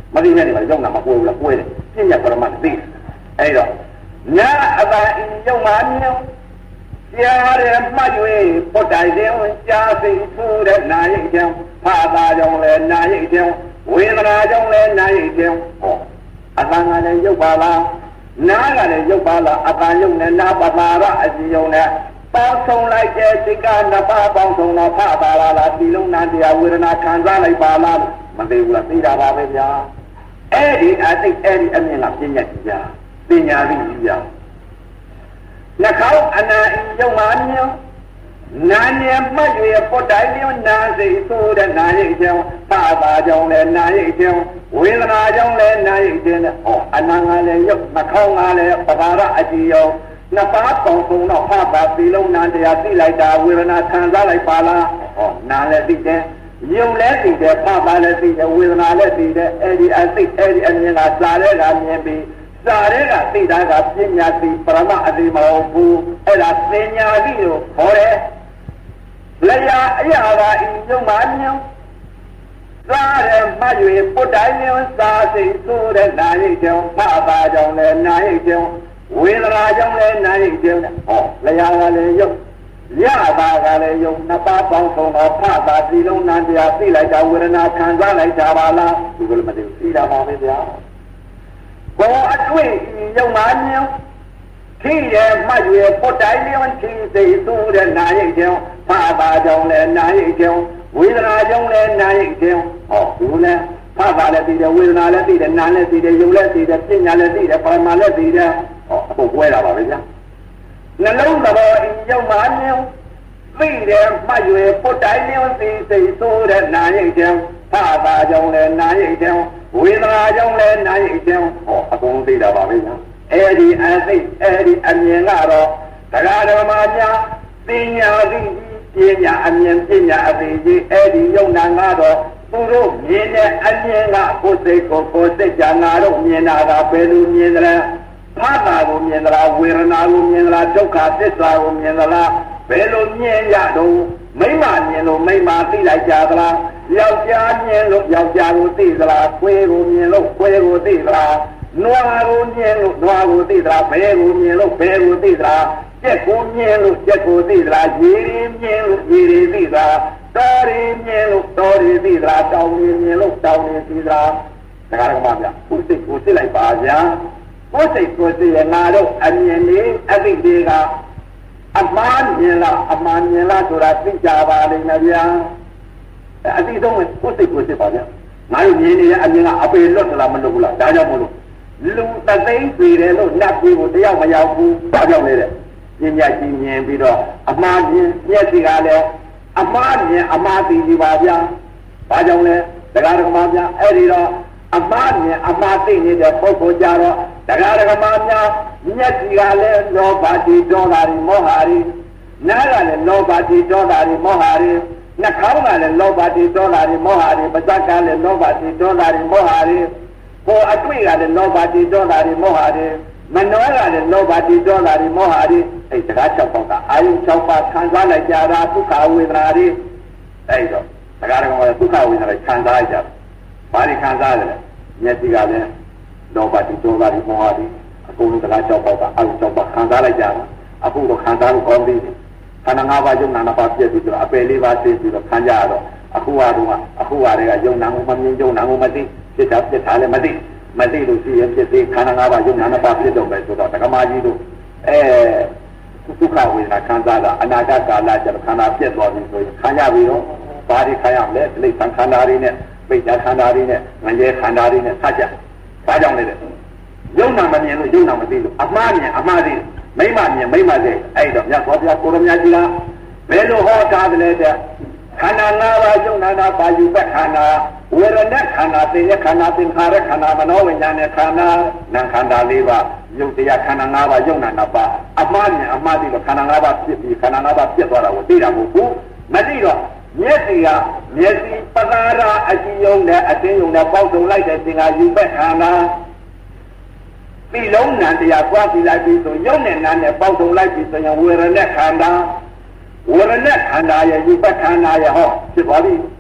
မသိတဲ့နေမှာရုံနာမပွဲဘူးလားပွဲတယ်ပြည့်ရပရမတ်သိအဲ့တော့နာအတာအင်းရုံမှာမြောင်းကြားရမှတ်၍ပုတ်တိုင်တဲ့ကြားစိတ်ထူတဲ့နာရိတ်ကြောင့်ဖာသာကြောင့်လည်းနာရိတ်ကြောင့်ဝေဒနာကြောင့်လည်းနာရိတ်ကြောင့်ဟောအတန်ကလည်းရုပ်ပါလားနာကလည်းရုပ်ပါလားအတန်ရုပ်နဲ့နာပတာရအစီယုံနဲ့ပေါင်းဆုံးလိုက်တဲ့စိတ်ကနှစ်ပါးပေါင်းဆုံးတော့ဖာသာလားဒီလုံးနာတရားဝေဒနာခံစားလိုက်ပါလားမသိဘူးလားသိတာပါပဲဗျာအဲ့ဒီအသိအဲ့ဒီအမြင်ကပြည့်ညက်ကြပညာသိကြီးကြနှာခေါင်းအနာရုပ်မှမြောင်းနာနေမှတ်ရပုတ်တိုင်လျောနာစိတ်ဆိုးတဲ့နာရိတ်ကြောင့်ပါပါကြောင့်လည်းနာရိတ်ကြောင့်ဝေဒနာကြောင့်လည်းနာရိတ်ခြင်းနဲ့အနာငါလည်းရုပ်နှာခေါင်းကလည်းပဒါရအကြည့်ရောနှစ်ပါးပေါင်းစုံတော့ဖပါသီလုံးနာတရားသိလိုက်တာဝေဒနာခံစားလိုက်ပါလားနာလည်းသိတယ်ယုံလည်းသိတယ်ဖပါလည်းသိတယ်ဝေဒနာလည်းသိတယ်အဲ့ဒီအသိအဲ့ဒီအမြင်ကစားတဲ့ကမြင်ပြီးစားတဲ့ကသိတာကပညာသိပရမအသိမဟုတ်ဘူးအဲ့ဒါပညာသိလို့ခေါ်တယ်လျာအရာကဤယုံမှမြောင်းစားရမှတ်၍ပုတ်တိုင်းမြောင်းစားစိတ်ဆိုးတဲ့နာရိတ်ကြောင့်ဖပါကြောင့်လည်းနာရိတ်ကြောင့်ဝေဒနာကြောင့်လည်းနာရိတ်ကြောင့်လျာကလည်းယုံရတာကလည်းယုံနှစ်ပါးပေါင်းဆုံးတော့ဖပါဒီလုံးနာတရားသိလိုက်တာဝေဒနာခံစားလိုက်တာပါလားဒီလိုမသိဘူးသိတာပါပဲဗျာဘောအတွေ့ယုံမှမြောင်းခီးရမှတ်ရပုတ်တိုင်းလျောင်းခီးစိတ်ဆိုးတဲ့နာရိတ်ကြောင့်ဖပါကြောင့်လည်းနာရိတ်ကြောင့်ဝေဒနာကြောင့်လည်းနာရိတ်ကြောင့်ဒီလိုဖပါလည်းသိတယ်ဝေဒနာလည်းသိတယ်နာလည်းသိတယ်ယုံလည်းသိတယ်ပညာလည်းသိတယ်ပါမလည်းသိတယ်အခုပွဲတာပါပဲဗျာနှလုံးသဘောယုံမှမြောင်းသိတယ်မှတ်ရပုတ်တိုင်းလျောင်းစိတ်ဆိုးတဲ့နာရိတ်ကြောင့်ဖပါကြောင့်လည်းနာရိတ်ကြောင့်ဝေဒနာကြောင့်လည်းနာရိတ်ကြောင့်အကုန်သိတာပါပဲဗျာအဲ့ဒီအသိအဲ့ဒီအမြင်ကတော့တရားဓမ္မများပညာသိပညာအမြင်ပညာအသိကြီးအဲ့ဒီယုံနာကတော့သူတို့မြင်တဲ့အမြင်ကကိုယ်စိတ်ကိုယ်စိတ်ကြငါတို့မြင်တာကဘယ်လိုမြင်သလဲဖာတာကိုမြင်သလားဝေဒနာကိုမြင်သလားဒုက္ခသစ္စာကိုမြင်သလားဘယ်လိုမြင်ရတော့မိမမြင်လို့မိမသိလိုက်ကြသလားယောက်ျားမြင်လို့ယောက်ျားကိုသိသလားခွေးကိုမြင်လို့ခွေးကိုသိသလားနွားကိုမြင်လို့နွားကိုသိသလားဘဲကိုမြင်လို့ဘဲကိုသိသလားကြက်ကိုမြင်လို့ကြက်ကိုသိသလားရေရီမြင်လို့ရေရီသိသလားတော်ရီမြင်လို့တော်ရီသိသလားတောင်ရီမြင်လို့တောင်ရီသိသလားဒါကလည်းမှဗျာကိုယ်စိတ်ကိုသိလိုက်ပါဗျာကိုယ်စိတ်ကိုသိရငါတို့အမြင်လေးအသိလေးကအမှားမြင်လားအမှားမြင်လားဆိုတာသိကြပါလိမ့်မယ်ဗျာအသိဆုံးကိုယ်စိတ်ကိုသိပါဗျာငါတို့မြင်နေတဲ့အမြင်ကအပေလွတ်လားမလွတ်ဘူးလားဒါကြောင့်မလို့လူတသိန်းပြည်တယ်လို့နှက်ပြီးကိုတယောက်မရောက်ဘူးဘာကြောင့်လဲတဲ့ပညာကြီးမြင်ပြီးတော့အမှားမြင်မျက်စိကလည်းအမှားမြင်အမှားသိကြပါဗျာဘာကြောင့်လဲတရားဓမ္မများအဲ့ဒီတော့အမှားမြင်အမှားသိနေတဲ့ပုဂ္ဂိုလ်ကြတော့တရားဓမ္မများမျက်စိကလည်းလောဘတိဒေါသတွေမောဟတွေနားကလည်းလောဘတိဒေါသတွေမောဟတွေနှာခေါင်းကလည်းလောဘတိဒေါသတွေမောဟတွေပါးစပ်ကလည်းလောဘတိဒေါသတွေမောဟတွေကိုအတွေ့ကလည်းလောဘတိဒေါသတွေမောဟတွေမနောကလည်းလောဘတိဒေါသတွေမောဟတွေအဲ့ဒါ၆ပေါက်ကအာယု၆ပါးခံစားလိုက်ကြတာဒုက္ခဝေဒနာတွေအဲ့တော့တရားတော်ကဒုက္ခဝေဒနာတွေခံစားကြတယ်ဘာတွေခံစားရလဲမျက်စိကလည်းလောဘတိဒေါသတွေမောဟတွေအကုန်လုံးတရား၆ပေါက်ကအာယု၆ပါးခံစားလိုက်ကြတာအခုတော့ခံစားလို့ကောင်းပြီခန္ဓာ၅ပါးယုံနာ၅ပါးပြည့်ပြီးတော့အပယ်၄ပါးသိပြီးတော့ခံကြရတော့အခုကယုံနာမှုမမြင်ယုံနာမှုမသိဖြစ်တာလည်းမသိလို့ရှိရင်ဖြစ်သေးခန္ဓာ၅ပါးယုံနာ၅ပါးဖြစ်တော့ပဲဆိုတော့ဓမ္မကြီးတို့ဒုက္ခဝေဒနာခံစားတာအနာဂတ်ကာလကျတော့ခန္ဓာပြည့်သွားပြီဆိုရင်ခံရပြီတော့ဘာတွေခံရမလဲတိဋ္ဌာန်ခန္ဓာတွေနဲ့ပိဋကခန္ဓာတွေနဲ့ငရဲခန္ဓာတွေနဲ့ဆက်ကြဘာကြောင့်လဲယုံနာမမြင်လို့ယုံနာမသိလို့အမှားမြင်အမှားသိမိမမြင်မိမသိအဲ့တော့မြတ်စွာဘုရားကိုရမကြီးကဘယ်လိုဟောထားတယ်လဲတဲ့ခန္ဓာ၅ပါးယုံနာတာပါယူပတ်ခန္ဓာဝေဒနာခန္ဓာသိရခန္ဓာသင်္ခါရခန္ဓာမနောဝိညာဉ်နဲ့ခန္ဓာနာခန္ဓာ၄ပါးယုတ်တရားခန္ဓာ၅ပါးယုံနာ၅ပါးအမှားမြင်အမှားသိလို့ခန္ဓာ၅ပါးဖြစ်ပြီးခန္ဓာ၅ပါးပြတ်သွားတာကိုသိတာမဟုတ်ဘူးမသိတော့မျက်စိပသာရအကြည့်ယုံနဲ့အသိယုံနဲ့ပေါက်စုံလိုက်တဲ့သင်္ခါယူပတ်ခန္ဓာပြီလုံးနံတရားပွားပြီးလိုက်ပြီးဆိုယုံနဲ့နာနဲ့ပေါက်စုံလိုက်ပြီးဆိုရင်ဝေဒနာခန္ဓာရဲ့ယူပတ်ခန္ဓာရဲ့ဟောဖြစ်သွားပြီ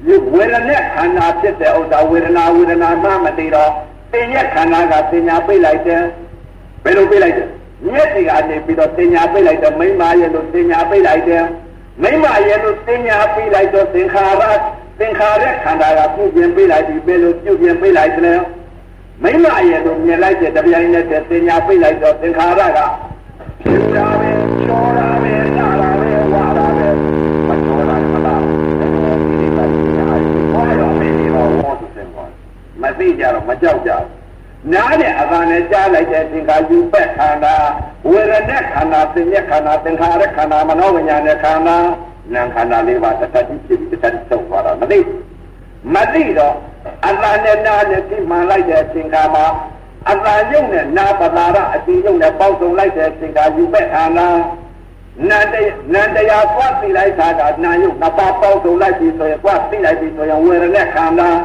ဝေဒနာခန္ဓာဖြစ်တဲ့ဥစ္စာဝေဒနာမှမသိတော့သင်ရဲ့ခန္ဓာကသင်ညာပိတ်လိုက်တယ်ဘယ်လိုပိတ်လိုက်တယ်မျက်စိကနေပြီးတော့သင်ညာပိတ်လိုက်တယ်မိမရဲ့လို့သင်ညာပိတ်လိုက်တယ်မိမရဲ့လို့သင်ညာပိတ်လိုက်တော့သင်္ခါရခန္ဓာကပြုပြင်ပိတ်လိုက်ပြီးဘယ်လိုပြုပြင်ပိတ်လိုက်တယ်မိမရဲ့လို့မြင်လိုက်တဲ့တပြိုင်နက်တည်းသင်ညာပိတ်လိုက်တော့သင်္ခါရကဖြစ်တာပဲချောတာပဲနာတာပဲဝါတာပဲမချောတာမလားဒီပါဒီဟာဘာရောမင်းရောဝါသူစင်ပါမသိကြတော့မကြောက်ကြနားတဲ့အသာနဲ့ကြားလိုက်တဲ့သင်္ခါယူပက်ခန္ဓာဝေဒနာခန္ဓာသင်္ညက်ခန္ဓာသင်္ခါရခန္ဓာမနောဝိညာဉ်ခန္ဓာနာမ်ခန္ဓာလေးပါတစ်ထပ်ဖြစ်ပြီးတစ်ထပ်ဆုံးသွားတာမသိတော့အသာနဲ့နားနဲ့သိမှန်လိုက်တဲ့သင်္ခါမှာအသာယုံနဲ့နာပတာရအတိယုံနဲ့ပေါက်စုံလိုက်တဲ့သင်္ခါယူပက်ခန္ဓာနန္တရားသွားသိလိုက်တာကနာယုံနှစ်ပါးပေါက်စုံလိုက်ပြီးဆိုရင်သွားသိလိုက်ပြီးဆိုရင်ဝေဒနာခန္ဓာ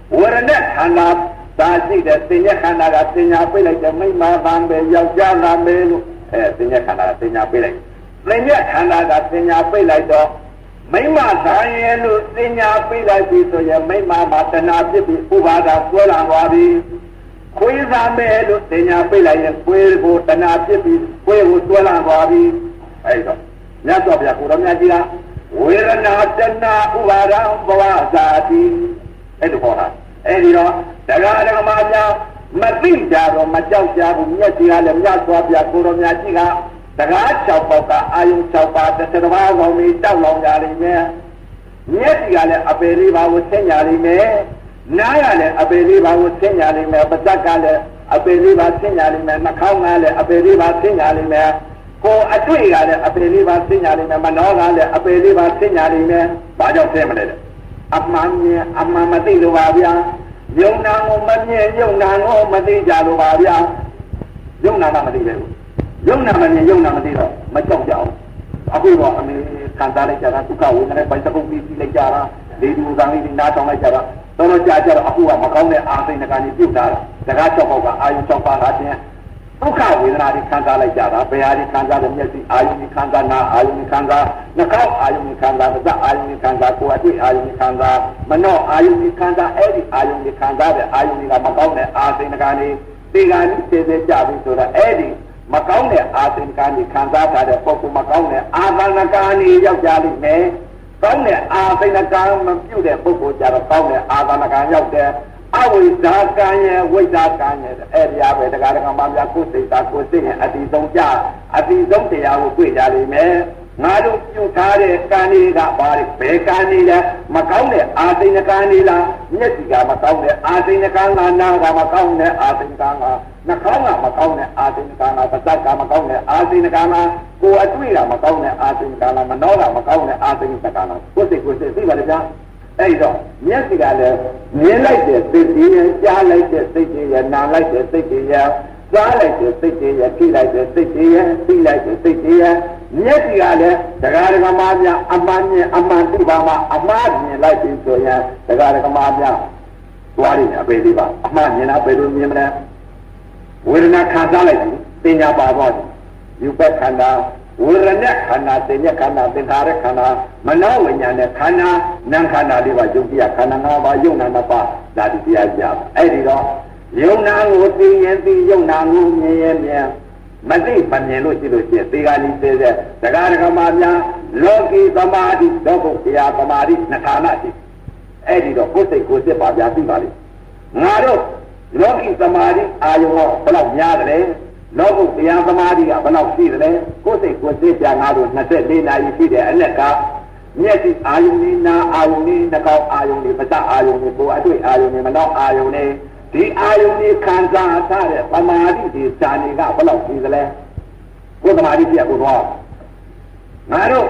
သာရှိတဲ့သင်္ညခန္ဓာကသင်ညာပိတ်လိုက်တဲ့မိမသံပဲယောက်ျားနာမဲလို့သင်္ညခန္ဓာကသင်ညာပိတ်လိုက်သင်္ညခန္ဓာကသင်ညာပိတ်လိုက်တော့မိမသာရဲ့လို့သင်ညာပိတ်လိုက်ပြီဆိုရင်မိမမှာတဏှာဖြစ်ပြီးဥပါဒဆွဲလာသွားပြီခွေးသာမဲလို့သင်ညာပိတ်လိုက်ရင်ခွေးကိုတဏှာဖြစ်ပြီးခွေးကိုဆွဲလာသွားပြီအဲ့တော့မြတ်စွာဘုရားကိုတော်မြတ်ကြီးကဝေဒနာတဏှာဥပါဒဘဝဇာတိအဲ့လိုခေါ်တာအဲ့ဒီတော့တရားဓမ္မများမသိကြတော့မကြောက်ကြဘူးမျက်စိကလည်းမြတ်စွာဘုရားကိုတော်မြတ်ကြီးကတရား6ပေါက်ကအာယု6ပါးတစ်တစ်ပါးကောင်ပြီးတောက်လောင်ကြလိမ့်မယ်မျက်စိကလည်းအပေလေးပါးကိုသိညာလိမ့်မယ်နားကလည်းအပေလေးပါးကိုသိညာလိမ့်မယ်ပါးစပ်ကလည်းအပေလေးပါးသိညာလိမ့်မယ်နှာခေါင်းကလည်းအပေလေးပါးသိညာလိမ့်မယ်ကိုယ်အတွေ့ကလည်းအပေလေးပါးသိညာလိမ့်မယ်မနှောကလည်းအပေလေးပါးသိညာလိမ့်မယ်ဘာကြောင့်သိမလဲအမှန်မြင်အမှန်မသိလို့ပါဗျာယုံနာကိုမမြင်ယုံနာကိုမသိကြလို့ပါဗျာယုံနာကမသိလေဘူးယုံနာမမြင်ယုံနာမသိတော့မကြောက်ကြအောင်အခုတော့အမေခံစားလိုက်ကြတာဒုက္ခဝေဒနာပိုက်တကုတ်ပြီးလိုက်ကြတာလေဒီဦးကံလေးနားတောင်းလိုက်ကြတာတော့ကြာကြတော့အခုကမကောင်းတဲ့အာသိဏကနေပြုတ်လာတာတကား6ပေါက်ကအာယု6ပါးကချင်းဒုက္ခဝေဒနာတွေခံစားလိုက်ကြတာဘယ်ဟာတွေခံစားလဲမျက်စိအာယုတွေခံစားနာအာယုတွေခံစားနှာခေါင်းအာယုတွေခံစားပါးစပ်အာယုတွေခံစားကိုယ်အတွေ့အာယုတွေခံစားမနှောအာယုတွေခံစားအဲ့ဒီအာယုတွေခံစားတဲ့အာယုတွေကမကောင်းတဲ့အာသိဏကနေတေဂာနိစေစေကြပြီဆိုတော့အဲ့ဒီမကောင်းတဲ့အာသိဏကနေခံစားထားတဲ့ပုဂ္ဂိုလ်မကောင်းတဲ့အာသနာကနေရောက်ကြလိမ့်မယ်ကောင်းတဲ့အာသိဏကမပြုတ်တဲ့ပုဂ္ဂိုလ်ကြတော့ကောင်းတဲ့အာသနာကရောက်တဲ့အဝိဇ္ဇာကံရဲ့ဝိဇ္ဇာကံရဲ့အဲ့ဒီအားပဲတရားဓမ္မများကိုယ်စိတ်သာကိုယ်စိတ်ရဲ့အတိဆုံးတရားကိုတွေ့ကြလိမ့်မယ်ငါတို့ပြုထားတဲ့ကံတွေကဘာလဲဘယ်ကံတွေလဲမကောင်းတဲ့အာသိဏကံတွေလားမျက်စိကမကောင်းတဲ့အာသိဏကံကနာကမကောင်းတဲ့အာသိဏကံကနှာခေါင်းကမကောင်းတဲ့အာသိဏကံကပါးစပ်ကမကောင်းတဲ့အာသိဏကံကကိုယ်အတွေ့ကမကောင်းတဲ့အာသိဏကံကမနှောကမကောင်းတဲ့အာသိဏကံကကိုယ်စိတ်သိပါလေဗျာအဲ့တော့မျက်စိကလည်းမြင်လိုက်တဲ့စိတ်ကြီးရဲ့ကြားလိုက်တဲ့စိတ်ကြီးရဲ့နားလိုက်တဲ့စိတ်ကြီးရဲ့စားလိုက်တဲ့စိတ်ကြီးရဲ့ထိလိုက်တဲ့စိတ်ကြီးရဲ့သိလိုက်တဲ့စိတ်ကြီးရဲ့မျက်စိကလည်းတရားဓမ္မများအမှန်မြင်အမှန်သိပါမှအမှားမြင်လိုက်ပြီဆိုရင်တရားဓမ္မများသွားရအပေလေးပါအမှားမြင်တာဘယ်လိုမြင်မလဲဝေဒနာခံစားလိုက်ပြီပညာပါသွားတယ်ယူပခန္ဓာဝေဒနာခန္ဓာသင်္ညခန္ဓာသင်္ခါရခန္ဓာမနောဝိညာဉ်နဲ့ခန္ဓာနာမ်ခန္ဓာလေးပါယုတ်တရားခန္ဓာ၅ပါးယုံနာ၅ပါးဒါဒီတရားကြပါအဲ့ဒီတော့ယုံနာကိုသိရင်သိယုံနာကိုမြင်ရင်မြင်မသိမမြင်လို့ရှိလို့ရှိရင်သေဂာလိစေတဲ့တရားဓမ္မများလောကီသမာဓိလောကုတ္တရာသမာဓိနှဌာနရှိအဲ့ဒီတော့ကိုယ်စိတ်ကိုယ်စစ်ပါဗျာသိပါလိမ့်ငါတို့လောကီသမာဓိအာယုံတော့ဘယ်လောက်များတယ်လောကုတ္တရာသမာဓိကဘယ်လောက်ရှိတယ်ကိုယ်စိတ်ကိုယ်စစ်ပြငါတို့24နာရီရှိတယ်အလက်ကမျက်စိအာယုန်နဲ့နာအာယုန်နဲ့နှာခေါင်းအာယုန်နဲ့ပါးစပ်အာယုန်နဲ့ကိုယ်အတွေ့အာယုန်နဲ့မနှောက်အာယုန်နဲ့ဒီအာယုန်နဲ့ခံစားထားတဲ့ပမာတိဒီဇာနေကဘယ်လောက်ရှိသလဲကိုယ်သမာဓိပြကိုတော့ငါတို့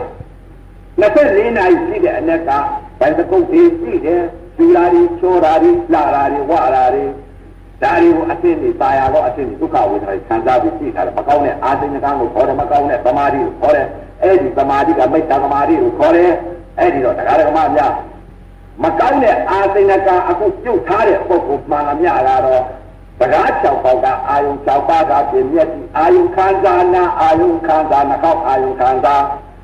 24နာရီရှိတဲ့အလက်ကဘယ်တစ်ခုတည်းရှိတယ်ကျူလာတွေချောတာတွေလှတာတွေဝတာတွေဒါတွေကိုအသိနေပါရတော့အသိနေဒုက္ခဝေဒနာခံစားပြီးရှိတာမကောင်းတဲ့အာသိဉ္ဇကံကိုခေါ်တယ်မကောင်းတဲ့သမာဓိကိုခေါ်တယ်အဲ့ဒီသမာဓိကမိစ္ဆာသမာဓိကိုခေါ်တယ်အဲ့ဒီတော့တရားဓမ္မများမကောင်းတဲ့အာသိဉ္ဇကံအခုပြုတ်ထားတဲ့ပုဂ္ဂိုလ်မှန်လားများလာတော့တရား6ပေါက်ကအာယုံ6ပါးကပြည့်မျက်စိအာယုံခံစားနာအာယုံခံစားနှာခေါင်းအာယုံခံစား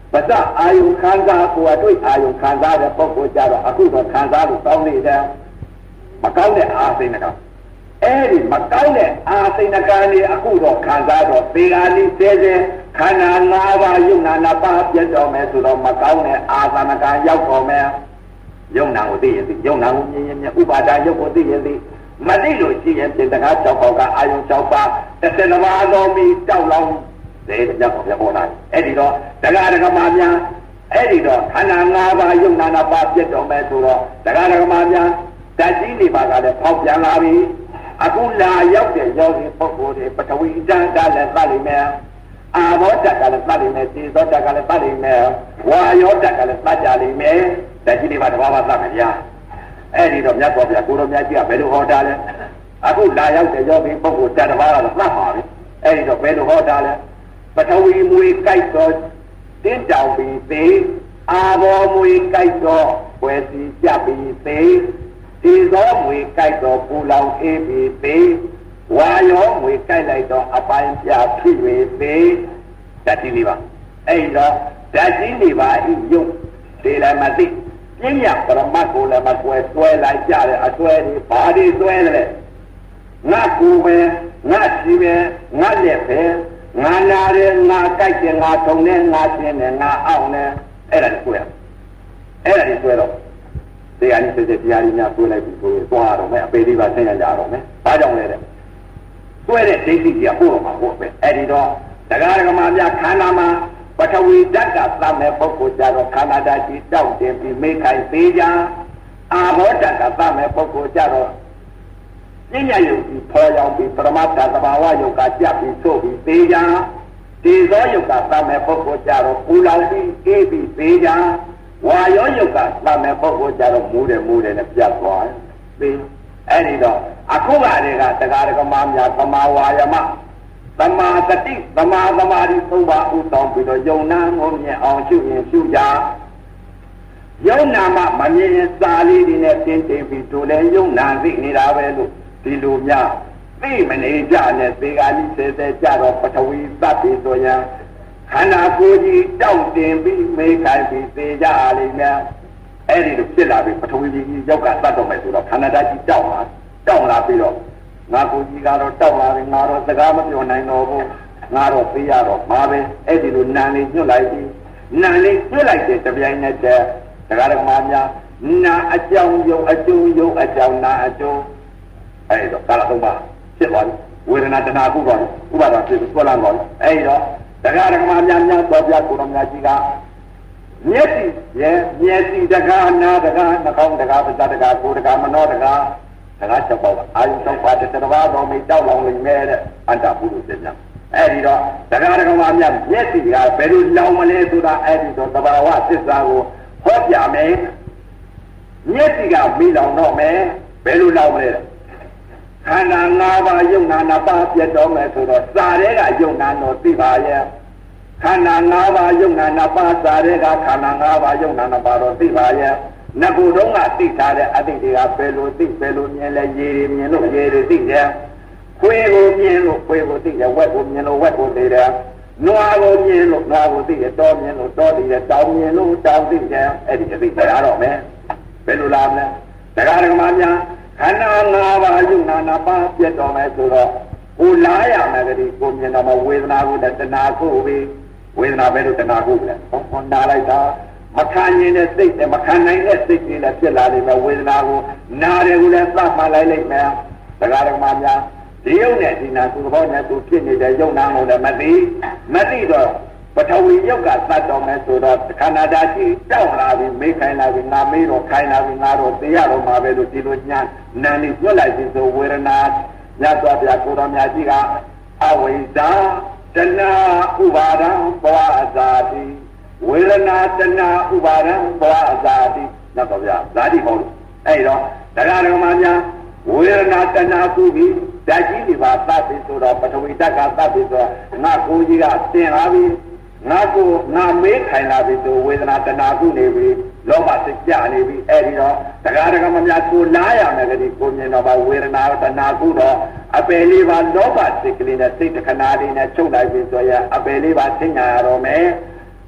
ပါဇအာယုခံစားကိုအတွေ့အာယုခံစားတဲ့ပုဂ္ဂိုလ်ကြတော့အခုတော့ခံစားလို့ကောင်းနေတယ်မကောင်းတဲ့အာစိတ်နှကောင်အဲ့ဒီမကောင်းတဲ့အာစိတ်နှကောင်นี่အခုတော့ခံစားတော့သေဃာလိဆဲဆဲခန္ဓာ၅ပါးယုံနာ၅ပါးပြတ်တော်မယ်ဆိုတော့မကောင်းတဲ့အာသနကံရောက်တော်မယ်ယုံနာကိုသိရင်သိယုံနာကိုမြင်ရင်ဥပါဒာယုတ်ကိုသိရင်သိမသိလို့ရှိရင်ပြင်တကား၆ပေါက်ကအာယုံ၆ပါး12ပါးသောမိတောက်လောင်းတဲ့ကြောက်ပြပေါ်လာအဲ့ဒီတော့တရားဓမ္မများအဲ့ဒီတော့ခန္ဓာ၅ပါးယုံနာ၅ပါးပြတ်တော်မယ်ဆိုတော့တရားဓမ္မများဓာတ်ကြီးနေပါကလည်းဖောက်ပြန်လာပြီအခုလာရောက်တဲ့ယောဂီပုဂ္ဂိုလ်တွေပထဝီဓာတ်ကလည်းသတ်လိမ့်မယ်အာဘောဓာတ်ကလည်းသတ်လိမ့်မယ်သေသောဓာတ်ကလည်းသတ်လိမ့်မယ်ဝါယောဓာတ်ကလည်းသတ်ကြလိမ့်မယ်ဓာတ်ကြီးနေပါတစ်ပါးပါသတ်မယ်ဗျာအဲ့ဒီတော့မြတ်စွာဘုရားကိုတော်မြတ်ကြီးကဘယ်လိုဟောတာလဲအခုလာရောက်တဲ့ယောဂီပုဂ္ဂိုလ်ဓာတ်တစ်ပါးကတော့သတ်ပါပြီအဲ့ဒီတော့ဘယ်လိုဟောတာလဲပထဝီမွေကြိုက်တော့တင်းတောင်ပြီးသေးအာဘောမွေကြိုက်တော့ဝယ်စီကြပြီးသေးဒီသောမွေကြိုက်တော့ပူလောင်အေးပြီးသေးဝါရောမွေကြိုက်လိုက်တော့အပိုင်းပြဖြစ်၍သေးဓာတ်ကြီးလေးပါအဲ့တော့ဓာတ်ကြီးလေးပါဤယုတ်ဒီလည်းမသိပြင်းရပရမတ်ကိုလည်းမကွယ်ဆွဲလိုက်ကြတယ်အဆွဲတွေဘာတွေဆွဲတယ်ငါကူပဲငါရှိပဲငါလက်ပဲငါနာတယ်ငါကြိုက်တယ်ငါထုံတယ်ငါရှင်းတယ်ငါအောင်တယ်အဲ့ဒါကိုဆွဲအဲ့ဒါကိုဆွဲတော့တရားကြီးစစ်တရားကြီးများဆွဲလိုက်ပြီးဆိုရင်သွားတော့မယ်အပေလေးပါဆင်းရကြတော့မယ်ဘာကြောင့်လဲတဲ့ဆွဲတဲ့ဒိဋ္ဌိကြီးကပို့တော့မှာဟုတ်ပဲအဲ့ဒီတော့တရားဓမ္မများခန္ဓာမှာပထဝီဓာတ်ကသတ်မဲ့ပုဂ္ဂိုလ်ကြတော့ခန္ဓာဓာတ်ကြီးတောက်တင်ပြီးမိခိုင်သေးကြအာဘောဓာတ်ကသတ်မဲ့ပုဂ္ဂိုလ်ကြတော့ဉာဏ်ရယုတ်ပြီးဖော်ရောက်ပြီးပရမတ္ထသဘာဝယုတ်ကကြပ်ပြီးသို့ပြီးသေးကြဒီသောယုတ်ကသတ်မဲ့ပုဂ္ဂိုလ်ကြတော့ပူလောင်ပြီးအေးပြီးသေးကြဝါယောယုတ်ကသတ်မဲ့ပုဂ္ဂိုလ်ကြတော့မူးတယ်နဲ့ပြတ်သွားပြီးအဲ့ဒီတော့အခုကတည်းကတရားဓမ္မများသမာဝါယမသမာတတိသမာသမာဓိသုံးပါးဥဆောင်ပြီးတော့ယုံနာကိုမြင်အောင်ရှုရင်ရှုကြယုံနာမှမမြင်ရင်စာလေးတွေနဲ့သင်သိပြီးတို့လည်းယုံနာသိနေတာပဲလို့ဒီလိုများသိမနေကြနဲ့သေဃာလိစေစေကြတော့ပထဝီသတ်ပြီးဆိုရင်ခန္ဓာကိုယ်ကြီးတောက်တင်ပြီးမေးခိုင်းပြီးသေကြလိမ့်မယ်အဲ့ဒီလိုဖြစ်လာပြီးပထဝီကြီးရောက်ကသတ်တော့မယ်ဆိုတော့ခန္ဓာဓာတ်ကြီးတောက်လာပြီးတော့ငါကိုကြီးကတော့တောက်လာပြီငါတော့စကားမပြောနိုင်တော့ဘူးငါတော့သိရတော့မှာပဲအဲ့ဒီလိုနာလေးညွတ်လိုက်ပြီးနာလေးညွတ်လိုက်တဲ့တပြိုင်နက်တည်းတရားဓမ္မများနာအကြောင်းယုံအကျိုးယုံအကြောင်းနာအကျိုးအဲ့တော့ကာလသုံးပါဖြစ်သွားပြီဝေဒနာတဏှာကုတော့ဥပါဒဖြစ်ပြီးဆွဲလာတော့အဲ့တော့တရားဓမ္မများများတော်ပြကိုတော်များကြီးကမျက်စိရဲ့မျက်စိတကားနာတကားနှာခေါင်းတကားပါးစပ်တကားကိုယ်တကားမနှောတကားတရားချက်ပေါ့အာယုသုံးပါးတစ်ပါးတော်မိတောက်လောင်နေမဲ့တဲ့အတ္တပုရုသေညအဲ့ဒီတော့တရားဓမ္မများမျက်စိကဘယ်လိုလောင်မလဲဆိုတာအဲ့ဒီတော့သဘာဝသစ္စာကိုဟောပြမယ်မျက်စိကမိလောင်တော့မယ်ဘယ်လိုလောင်မလဲခန္ဓာ၅ပါးယုံနာ၅ပါးပြတ်တော်မယ်ဆိုတော့စာရဲကယုံနာတော့သိပါရဲ့ခန္ဓာ၅ပါးယုံနာ၅ပါးစာရဲကခန္ဓာ၅ပါးယုံနာ၅ပါးတော့သိပါရဲ့ငါကိုယ်တော့ကသိထားတဲ့အတိတ်တွေကဘယ်လိုသိဘယ်လိုမြင်လဲရေတွေမြင်လို့ရေတွေသိတယ်ခွေးကိုမြင်လို့ခွေးကိုသိတယ်ဝက်ကိုမြင်လို့ဝက်ကိုသိတယ်နွားကိုမြင်လို့နွားကိုသိတယ်တောမြင်လို့တောသိတယ်တောင်မြင်လို့တောင်သိတယ်အဲ့ဒီအသိတရားတော့မယ်ဘယ်လိုလာမလဲတရားဓမ္မများခန္ဓာ၅ပါးယုံနာ၅ပါးပြတ်တော်မယ်ဆိုတော့ကိုလာရမယ်ကလေးကိုမြင်တော့ဝေဒနာကိုတဏှာကိုပြီးဝေဒနာပဲလို့တဏှာကိုလဲဟောနာလိုက်တာမခံနိုင်တဲ့စိတ်နဲ့မခံနိုင်တဲ့စိတ်တွေလည်းဖြစ်လာနေမယ်ဝေဒနာကိုနာတယ်ကိုလည်းသတ်မှလိုက်လိုက်မယ်တရားဓမ္မများဒီယုံနဲ့ဒီနာသူဘောနဲ့သူဖြစ်နေတဲ့ယုံနာကိုလည်းမသိတော့ပထဝီယုတ်ကသတ်တော်မယ်ဆိုတော့ခန္ဓာဓာတ်ကြီးတောက်လာပြီးမေးခိုင်းလာပြီးငါမေးတော့ခိုင်းလာပြီးငါတော့သိရတော့မှာပဲလို့ဒီလိုညာနာနေညွတ်လိုက်ပြီးဆိုဝေဒနာညတ်သွားပြကိုတော်များကြီးကအဝိဇ္ဇာတဏှာဥပါဒံဘဝအဇာတိဝေဒနာတဏှာဥပါဒံဘဝအဇာတိညတ်တော်ပြဇာတိဟောလို့အဲ့တော့တရားတော်မှာများဝေဒနာတဏှာကုပြီးဓာတ်ကြီးတွေပါသတ်ပြီးဆိုတော့ပထဝီဓာတ်ကသတ်ပြီးဆိုတော့ငါကိုကြီးကတင်လာပြီးငါမေးခိုင်လာပြီဆိုဝေဒနာတဏှာကုနေပြီလောဘစိတ်ကြနေပြီအဲ့ဒီတော့တရားဓမ္မများကိုလာရမယ်ကလေးကိုမြင်တော့ပါဝေဒနာတဏှာကုတော့အပယ်လေးပါလောဘစိတ်ကလေးနဲ့စိတ်တခဏလေးနဲ့ချုပ်လိုက်ပြီဆိုရင်အပယ်လေးပါသိညာရတော့မယ်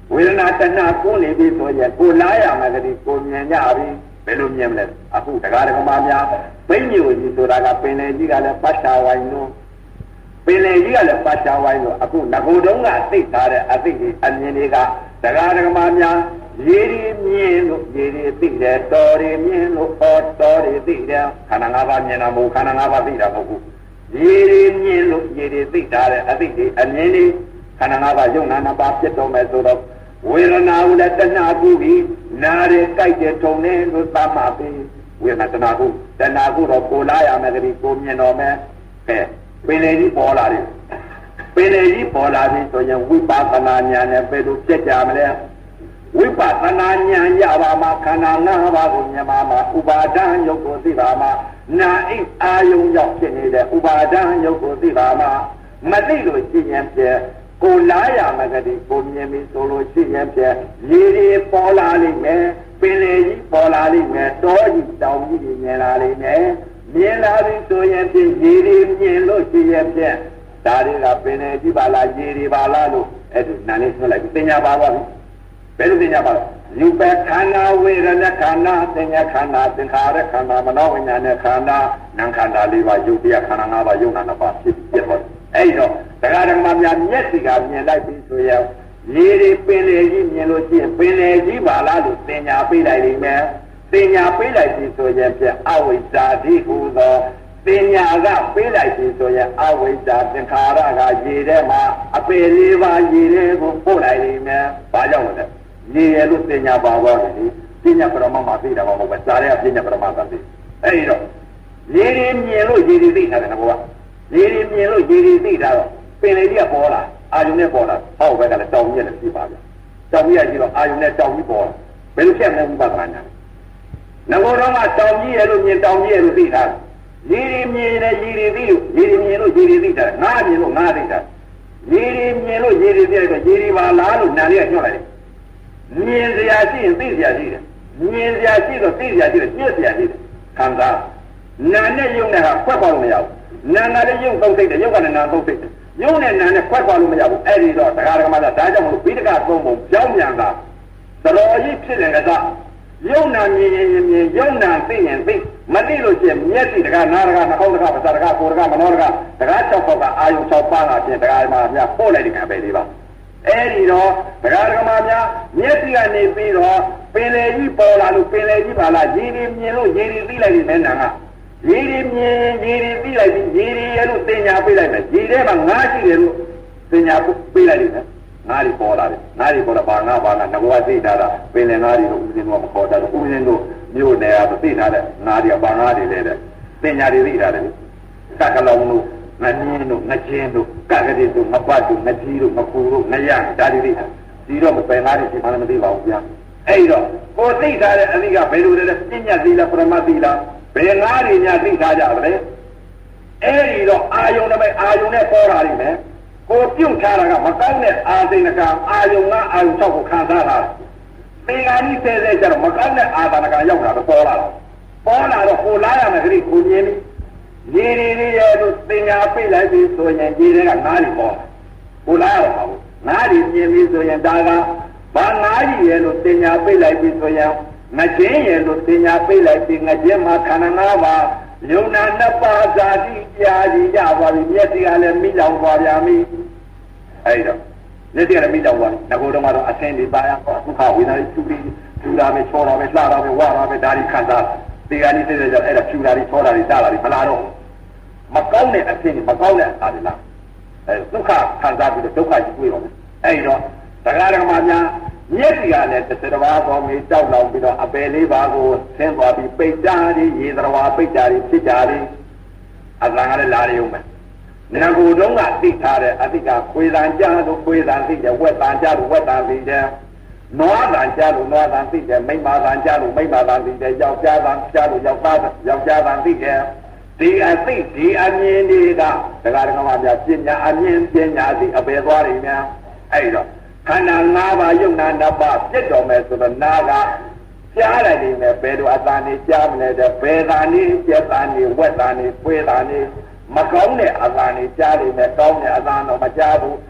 ဝေဒနာတဏှာကိုနေပြီဆိုရင်ကိုလားရမယ်ကလေးကိုမြင်ကြပြီဘယ်လိုမြင်မလဲအခုတရားဓမ္မများဘိညိုကြီးဆိုတာကပင်လေကြီးကလည်းပတ်ချာဝိုင်းလို့ပင်လေကြီးကလည်းပတ်ချာဝိုင်းလို့အခုငကိုတုံးကသိထားတဲ့အသိတွေအမြင်တွေကတရားဓမ္မများရေရီမြင်လို့ရေရီသိတယ်တော်ရီမြင်လို့တော်ရီသိတယ်ခန္ဓာ၅ပါးမြင်တာမဟုတ်ခန္ဓာ၅ပါးသိတာမဟုတ်ဘူးရေရီမြင်လို့ရေရီသိထားတဲ့အသိတွေအမြင်တွေခန္ဓာ၅ပါးယုံနာ၅ပါးဖြစ်တော်မယ်ဆိုတော့ဝေဒနာကိုလည်းတဏှာကူပြီးနားရဲကြိုက်တဲ့ထုံနေလို့သတ်မှပြီးဝေဒနာတဏှာကူတော့ကိုလာရမယ်ကလေးကိုမြင်တော်မယ်ကဲပင်လေကြီးပေါ်လာတယ်ပင်လေကြီးပေါ်လာပြီဆိုရင်ဝိပဿနာဉာဏ်နဲ့ဘယ်လိုပြည့်ကြမလဲဝိပဿနာဉာဏ်ရပါမှာခန္ဓာ၅ပါးကိုမြင်ပါမှာဥပါဒံယုတ်ကိုသိပါမှာနာဣအာယုံရောက်ဖြစ်နေတဲ့ဥပါဒံယုတ်ကိုသိပါမှာမသိလို့ရှင်းရင်ပြည့်ကိုလာရမယ်ကတည်းကိုမြင်ပြီးဆိုလို့ရှိရင်ဖြင့်ရေတွေပေါ်လာလိမ့်မယ်ပင်လေကြီးပေါ်လာလိမ့်မယ်တောကြီးတောင်ကြီးတွေမြင်လာလိမ့်မယ်မြင်လာပြီဆိုရင်ဖြင့်ရေတွေမြင်လို့ရှိရင်ဖြင့်ဒါတွေကပင်လေကြီးပါလားရေတွေပါလားလို့အဲ့ဒီနာလေးဆွလိုက်ပြီးသင်ညာပါပါပြီဘယ်လိုသင်ညာပါလဲယူပခန္ဓာဝေဒနာခန္ဓာသင်ညာခန္ဓာသင်္ခါရခန္ဓာမနောဝိညာဉ်ခန္ဓာနာမ်ခန္ဓာ၄ပါးယုတ်တရားခန္ဓာ၅ပါးယုံနာ၅ပါးဖြစ်သွားတယ်အဲ့တော့တရားဓမ္မများမျက်စိကမြင်လိုက်ပြီဆိုရင်ရေတွေပင်လေကြီးမြင်လို့ရှိရင်ပင်လေကြီးပါလားလို့သင်ညာပေးလိုက်လိမ့်မယ်သင်ညာပေးလိုက်ပြီဆိုရင်ဖြင့်အဝိဇ္ဇာတိဟူသောသင်ညာကပေးလိုက်ပြီဆိုရင်အဝိဇ္ဇာသင်္ခါရကရေထဲမှာအပေလေးပါရေထဲကိုပို့လိုက်လိမ့်မယ်ဘာကြောင့်လဲရေရလို့သင်ညာပါတော့တယ်ပညာပရမမှာသိတာမဟုတ်ပဲဇာရဲပညာပရမသာသိအဲ့တော့ရေတွေမြင်လို့ရေတွေသိတာတယ်ကောရေတွေမြင်လို့ရေတွေသိတာတော့ပင်လေကြီးကပေါ်လာအာယုန်နဲ့ပေါ်လာဟောက်ဘက်ကလည်းတောင်ကြီးနဲ့ပြပါဗျတောင်ကြီးကကြည့်တော့အာယုန်နဲ့တောင်ကြီးပေါ်လာဘယ်လိုဖြစ်မလဲဥပဒနာညာငကိုတော့ကတောင်ကြီးရဲ့လို့မြင်တောင်ကြီးရဲ့လို့သိတာရေတွေမြင်တယ်ရေတွေသိလို့ရေတွေမြင်လို့ရေတွေသိတာငါမြင်လို့ငါသိတာရေတွေမြင်လို့ရေတွေသိတယ်ရေတွေပါလားလို့နာလေးကညွှန်လိုက်တယ်မြင်စရာရှိရင်သိစရာရှိတယ်မြင်စရာရှိတော့သိစရာရှိတယ်ညှက်စရာရှိတယ်ခံစားနာနဲ့ယုံနဲ့ဟာခွက်ပေါလို့မရဘူးနာနာလည်းယုံသုံးသိတယ်ယုံကလည်းနာသုံးသိတယ်ယုံနဲ့နာနဲ့ခွက်ပေါလို့မရဘူးအဲ့ဒီတော့တရားဓမ္မသာဒါကြောင့်မလို့ဘိဒကသုံးပုံကြောင်းမြန်တာတော်ကြီးဖြစ်တယ်ကစားယုံနာမြင်ရင်မြင်ယုံနာသိရင်သိမသိလို့ရှိရင်မျက်စိတကားနားတကားနှာခေါင်းတကားပါးစပ်တကားကိုယ်တကားမနှောတကားတကား၆ပေါက်ကအာယုံ၆ပါးလာပြင်တရားဓမ္မများပို့လိုက်တဲ့ကံပဲလေးပါအဲ့ဒီတော့တရားဓမ္မများမျက်စိကနေပြီးတော့ပင်လေကြီးပေါ်လာလို့ပင်လေကြီးပါလားရေဒီမြင်လို့ရေဒီသိလိုက်ပြီမဲ့နာကရေဒီမြင်ရေဒီသိလိုက်ပြီရေဒီရဲ့လို့တင်ညာပေးလိုက်မယ်ရေထဲမှာငါးရှိတယ်လို့တင်ညာပေးလိုက်တယ်ငါးတွေပေါ်လာတယ်ငါးတွေပေါ်လာပါငါးငါကသိထားတာပင်လေငါးတွေလို့ဦးဇင်းတို့မခေါ်တာဦးဇင်းတို့မြို့နယ်ကသိထားတဲ့ငါးတွေကပါငါးတွေလဲတဲ့တင်ညာတွေသိထားတယ်စကလုံးလို့ငါနင်းတို့ငချင်းတို့ကကတိတို့ငပတ်တို့ငကြီးတို့ငကူတို့ငရဒါတွေသိထားဒီတော့မပယ်ငါးတွေဒီမှလည်းမသိပါဘူးဗျာအဲ့တော့ကိုသိထားတဲ့အသီးကဘယ်လိုလဲပညာသီလားပရမသီလားဘယ်ငါးတွေများသိထားကြပါလဲအဲ့ဒီတော့အာယုန်နဲ့အာယုန်နဲ့ပေါ်လာလိမ့်မယ်ကိုပြုတ်ထားတာကမကောင်းတဲ့အာသိဏကအာယုန်ကအာယုန်၆ကိုခံစားတာသင်္ကာနိဆဲဆဲကျတော့မကောင်းတဲ့အာသနာကရောက်လာတော့ပေါ်လာတော့ကိုလာရမယ်ခရီးကိုမြင်ပြီးရေတွေရဲ့လို့သင်္ကာပြိလိုက်ပြီးဆိုရင်ရေတွေကငါးတွေပေါ်ကိုလာရပါဘူးငါးတွေမြင်ပြီးဆိုရင်ဒါကဘာငါးကြီးရဲ့လို့သင်္ကာပြိလိုက်ပြီးဆိုရင်ငချင်းရဲ့လို့သင်ညာပေးလိုက်ပြီးငချင်းမှာခန္ဓာ၅ပါးယုံနာနှစ်ပါးဇာတိကြားကြီးရပါပြီမျက်စိကလည်းမိလောင်သွားပြန်ပြီအဲ့တော့မျက်စိကလည်းမိလောင်သွားငကိုတော့မှတော့အဆင်းတွေပါရတော့ဒုက္ခဝေဒနာတွေဖြူတာပဲချောတာပဲလှတာပဲဝါတာပဲဒါတွေခံစားဒီကနေ့သိတဲ့ကြောင့်အဲ့ဒါဖြူတာတွေချောတာတွေစားတာတွေမလာတော့မကောင်းတဲ့အဆင်းမကောင်းတဲ့အားတွေလားအဲ့ဒုက္ခခံစားပြီးတော့ဒုက္ခကြီးတွေ့တော့အဲ့တော့တရားဓမ္မများမျက်စိကလည်းတစ်စတဘာပေါ်မြေတောက်လောင်ပြီးတော့အပယ်လေးပါးကိုဆင်းသွားပြီးပိတ်ကြသည်ရေသရဝါပိတ်ကြသည်ဖြစ်ကြသည်အလံကလည်းလာရုံပဲငကိုတုံးကသိထားတဲ့အတိကခွေတန်ကြလို့ခွေတန်သိတယ်ဝက်တန်ကြလို့ဝက်တန်သိတယ်နွားတန်ကြလို့နွားတန်သိတယ်မိမတန်ကြလို့မိမတန်သိတယ်ယောက်ျားတန်ကြလို့ယောက်ျားတန်သိတယ်ဒီအသိဒီအမြင်တွေကတရားဓမ္မများပညာအမြင်ပညာသည်အပယ်သွားတယ်များအဲ့တော့ခန္ဓာ၅ပါးယုံနာ၅ပါးပြည့်တော်မယ်ဆိုတော့နာကကြားလိုက်နေမယ်ဘယ်လိုအသာနေကြားမလဲတဲ့ဘယ်သာနေပြက်သာနေဝက်သာနေပွေသာနေမကောင်းတဲ့အသာနေကြားနေမယ်ကောင်းတဲ့အသာတော့မကြားဘူး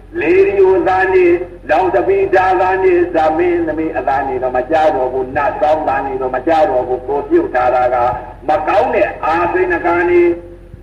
Lady Dani, Long the Bee Dagani, Zamin, the Me Adani, the Majaro, not Dani, the Majaro, Kotu Taraga, Macaune, Asinagani,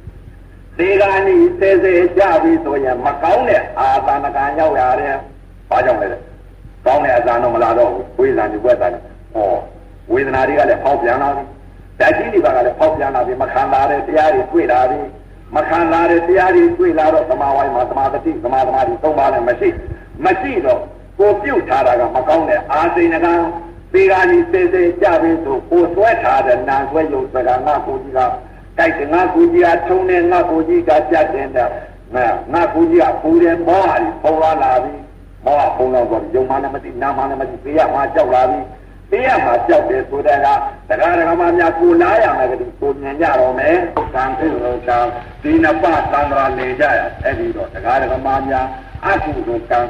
Segani, says Javi, so yeah, Macaune, Asanaganya, area, Pajam, Kaune Azano Malado, who is on the weather, or with an area of Popiana, Dajini Baga, Popiana, the Macandare, Tiari, Quidari. Makanare tiari kui laro samawai matamati samadamati tomala machino kopiu taraga makaune asinaga pigani sese jabe so ko sweta de nan swe yo swaga nga kuji ga kai nga kuji ga thone nga kuji ga jat den da nga kuji ga pu den mo hari phawla la bi mo a phong lo ko yong ma na mati na ma na mati pe ya ma jaw la bi pe ya ma jaw de so da ga daga ma nya ko la ya ma ga ko nyan ja ro me kan thu lo cha Dina pa Sandra Leja, Eddie, the Garamania, Akuka,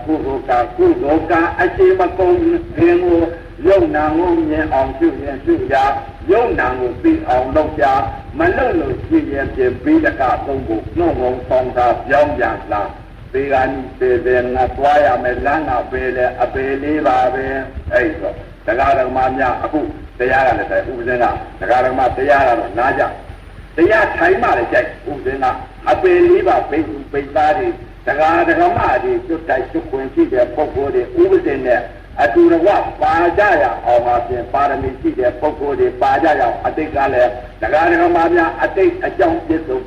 Kuka, Achimacom, Remo, Yonang, on Suya, Yonang will be on Loja, Manolo, Jim, Bidaka, no one songs of young Yangla. Bigan, then Aquaya, Melana, Bele, Abeliva, Ezo, the Garamania, Aku, the Yara, the Garama, the Yara, Naja. They are time out, Udena, a believer, Baby, the Garamadi, to take to quincy their Poko, Uden there. I do the walk, Bajaya, or Martin, Paramisi, their Poko, Bajaya, I think I left. The Garamania, I think a young Jisso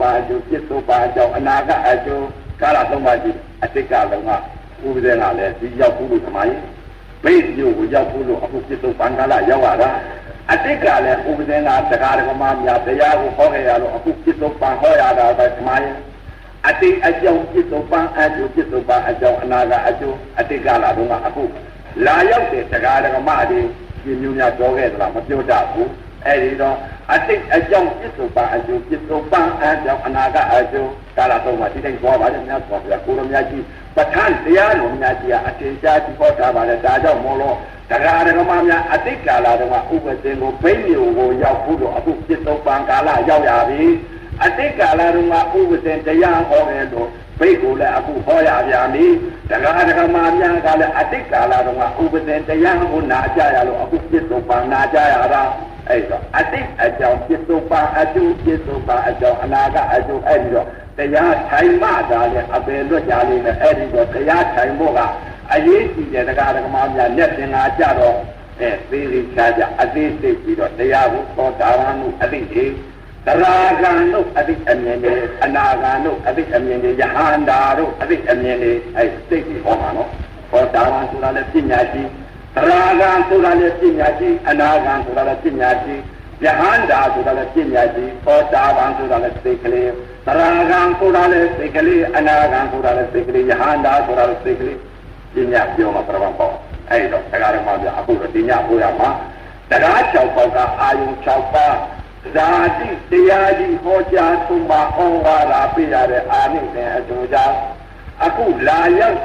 Bajo, Anaga, Ajo, Kalatomadi, I think I love Udena, let the Yapu to my. Please you with Yapu, Apukiso Pangala, Yawara. I think I left over there at the Garamania, the Yago Hoya, Apukiso Panhoya, by Maya. I think I don't get so far as you get so far as Anaga Ajo, I think I don't know. Lion, the Garamadi, you knew not go ahead, Matilda, Editor. I think I don't get so far as you get so far as Anaga Ajo, Galatoma, didn't go about it, for the Kurumyaki. But Tansiano Nadia, I think that before Tabada Molo, Tagaramania, I think Galadama, Uber, Penny, Yakudo, Apukiso Pankala, Yavi. I think Galadama, Uber, the young Orlando, Pegula, Apu Hoya Yami, Tagaramania, I think Galadama, Uber, the young Unaja, Apukiso Panaja. I think I don't get so far, I do get so far, I don't, Anaga, I do, Edo. The yard time, Mada, a bello, Yali, the Edo, the yard time, Moga. I used to get a Garamania, Nepin, Ajaro, and Billy Chaja, a day, the Yahu, or Taranu, I think he, the Ragano, I think Amene, Anagano, I think Amene, Yahandaro, I think Amene, I think the Homano, or Taran to the Sinyaji. Ragan to the Sinyaji, Anagan to the Sinyaji, Yahanda to the Sinyaji, or Davan to the Sikli, Ragan to the Sikli, Anagan to the Sikli, Yahanda to the Sikli, Sinya Pioma Pravampo, Edo, Tagarama, Abu, Sinya Puyama, the Racha, Ayun Chapa, Zadi, Tiadi, Hoja, Tumba, Honga, Rapia, Ani, and Joja, Aku, Layan,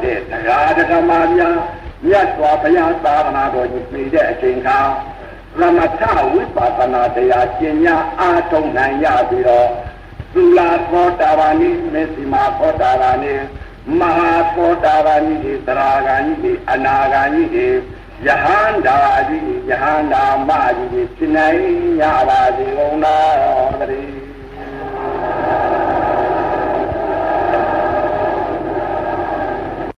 Tagarama. Yes, Wapaya Savana, you made a chinka. Ramata, Wipatana, they are Kenya, Atom Naya Biro, Sula Kotarani, Messima Kotarani, Maha Kotarani, Dragani, Anagani, Yahanda, Yahanda, Madi, Sinai, Yara,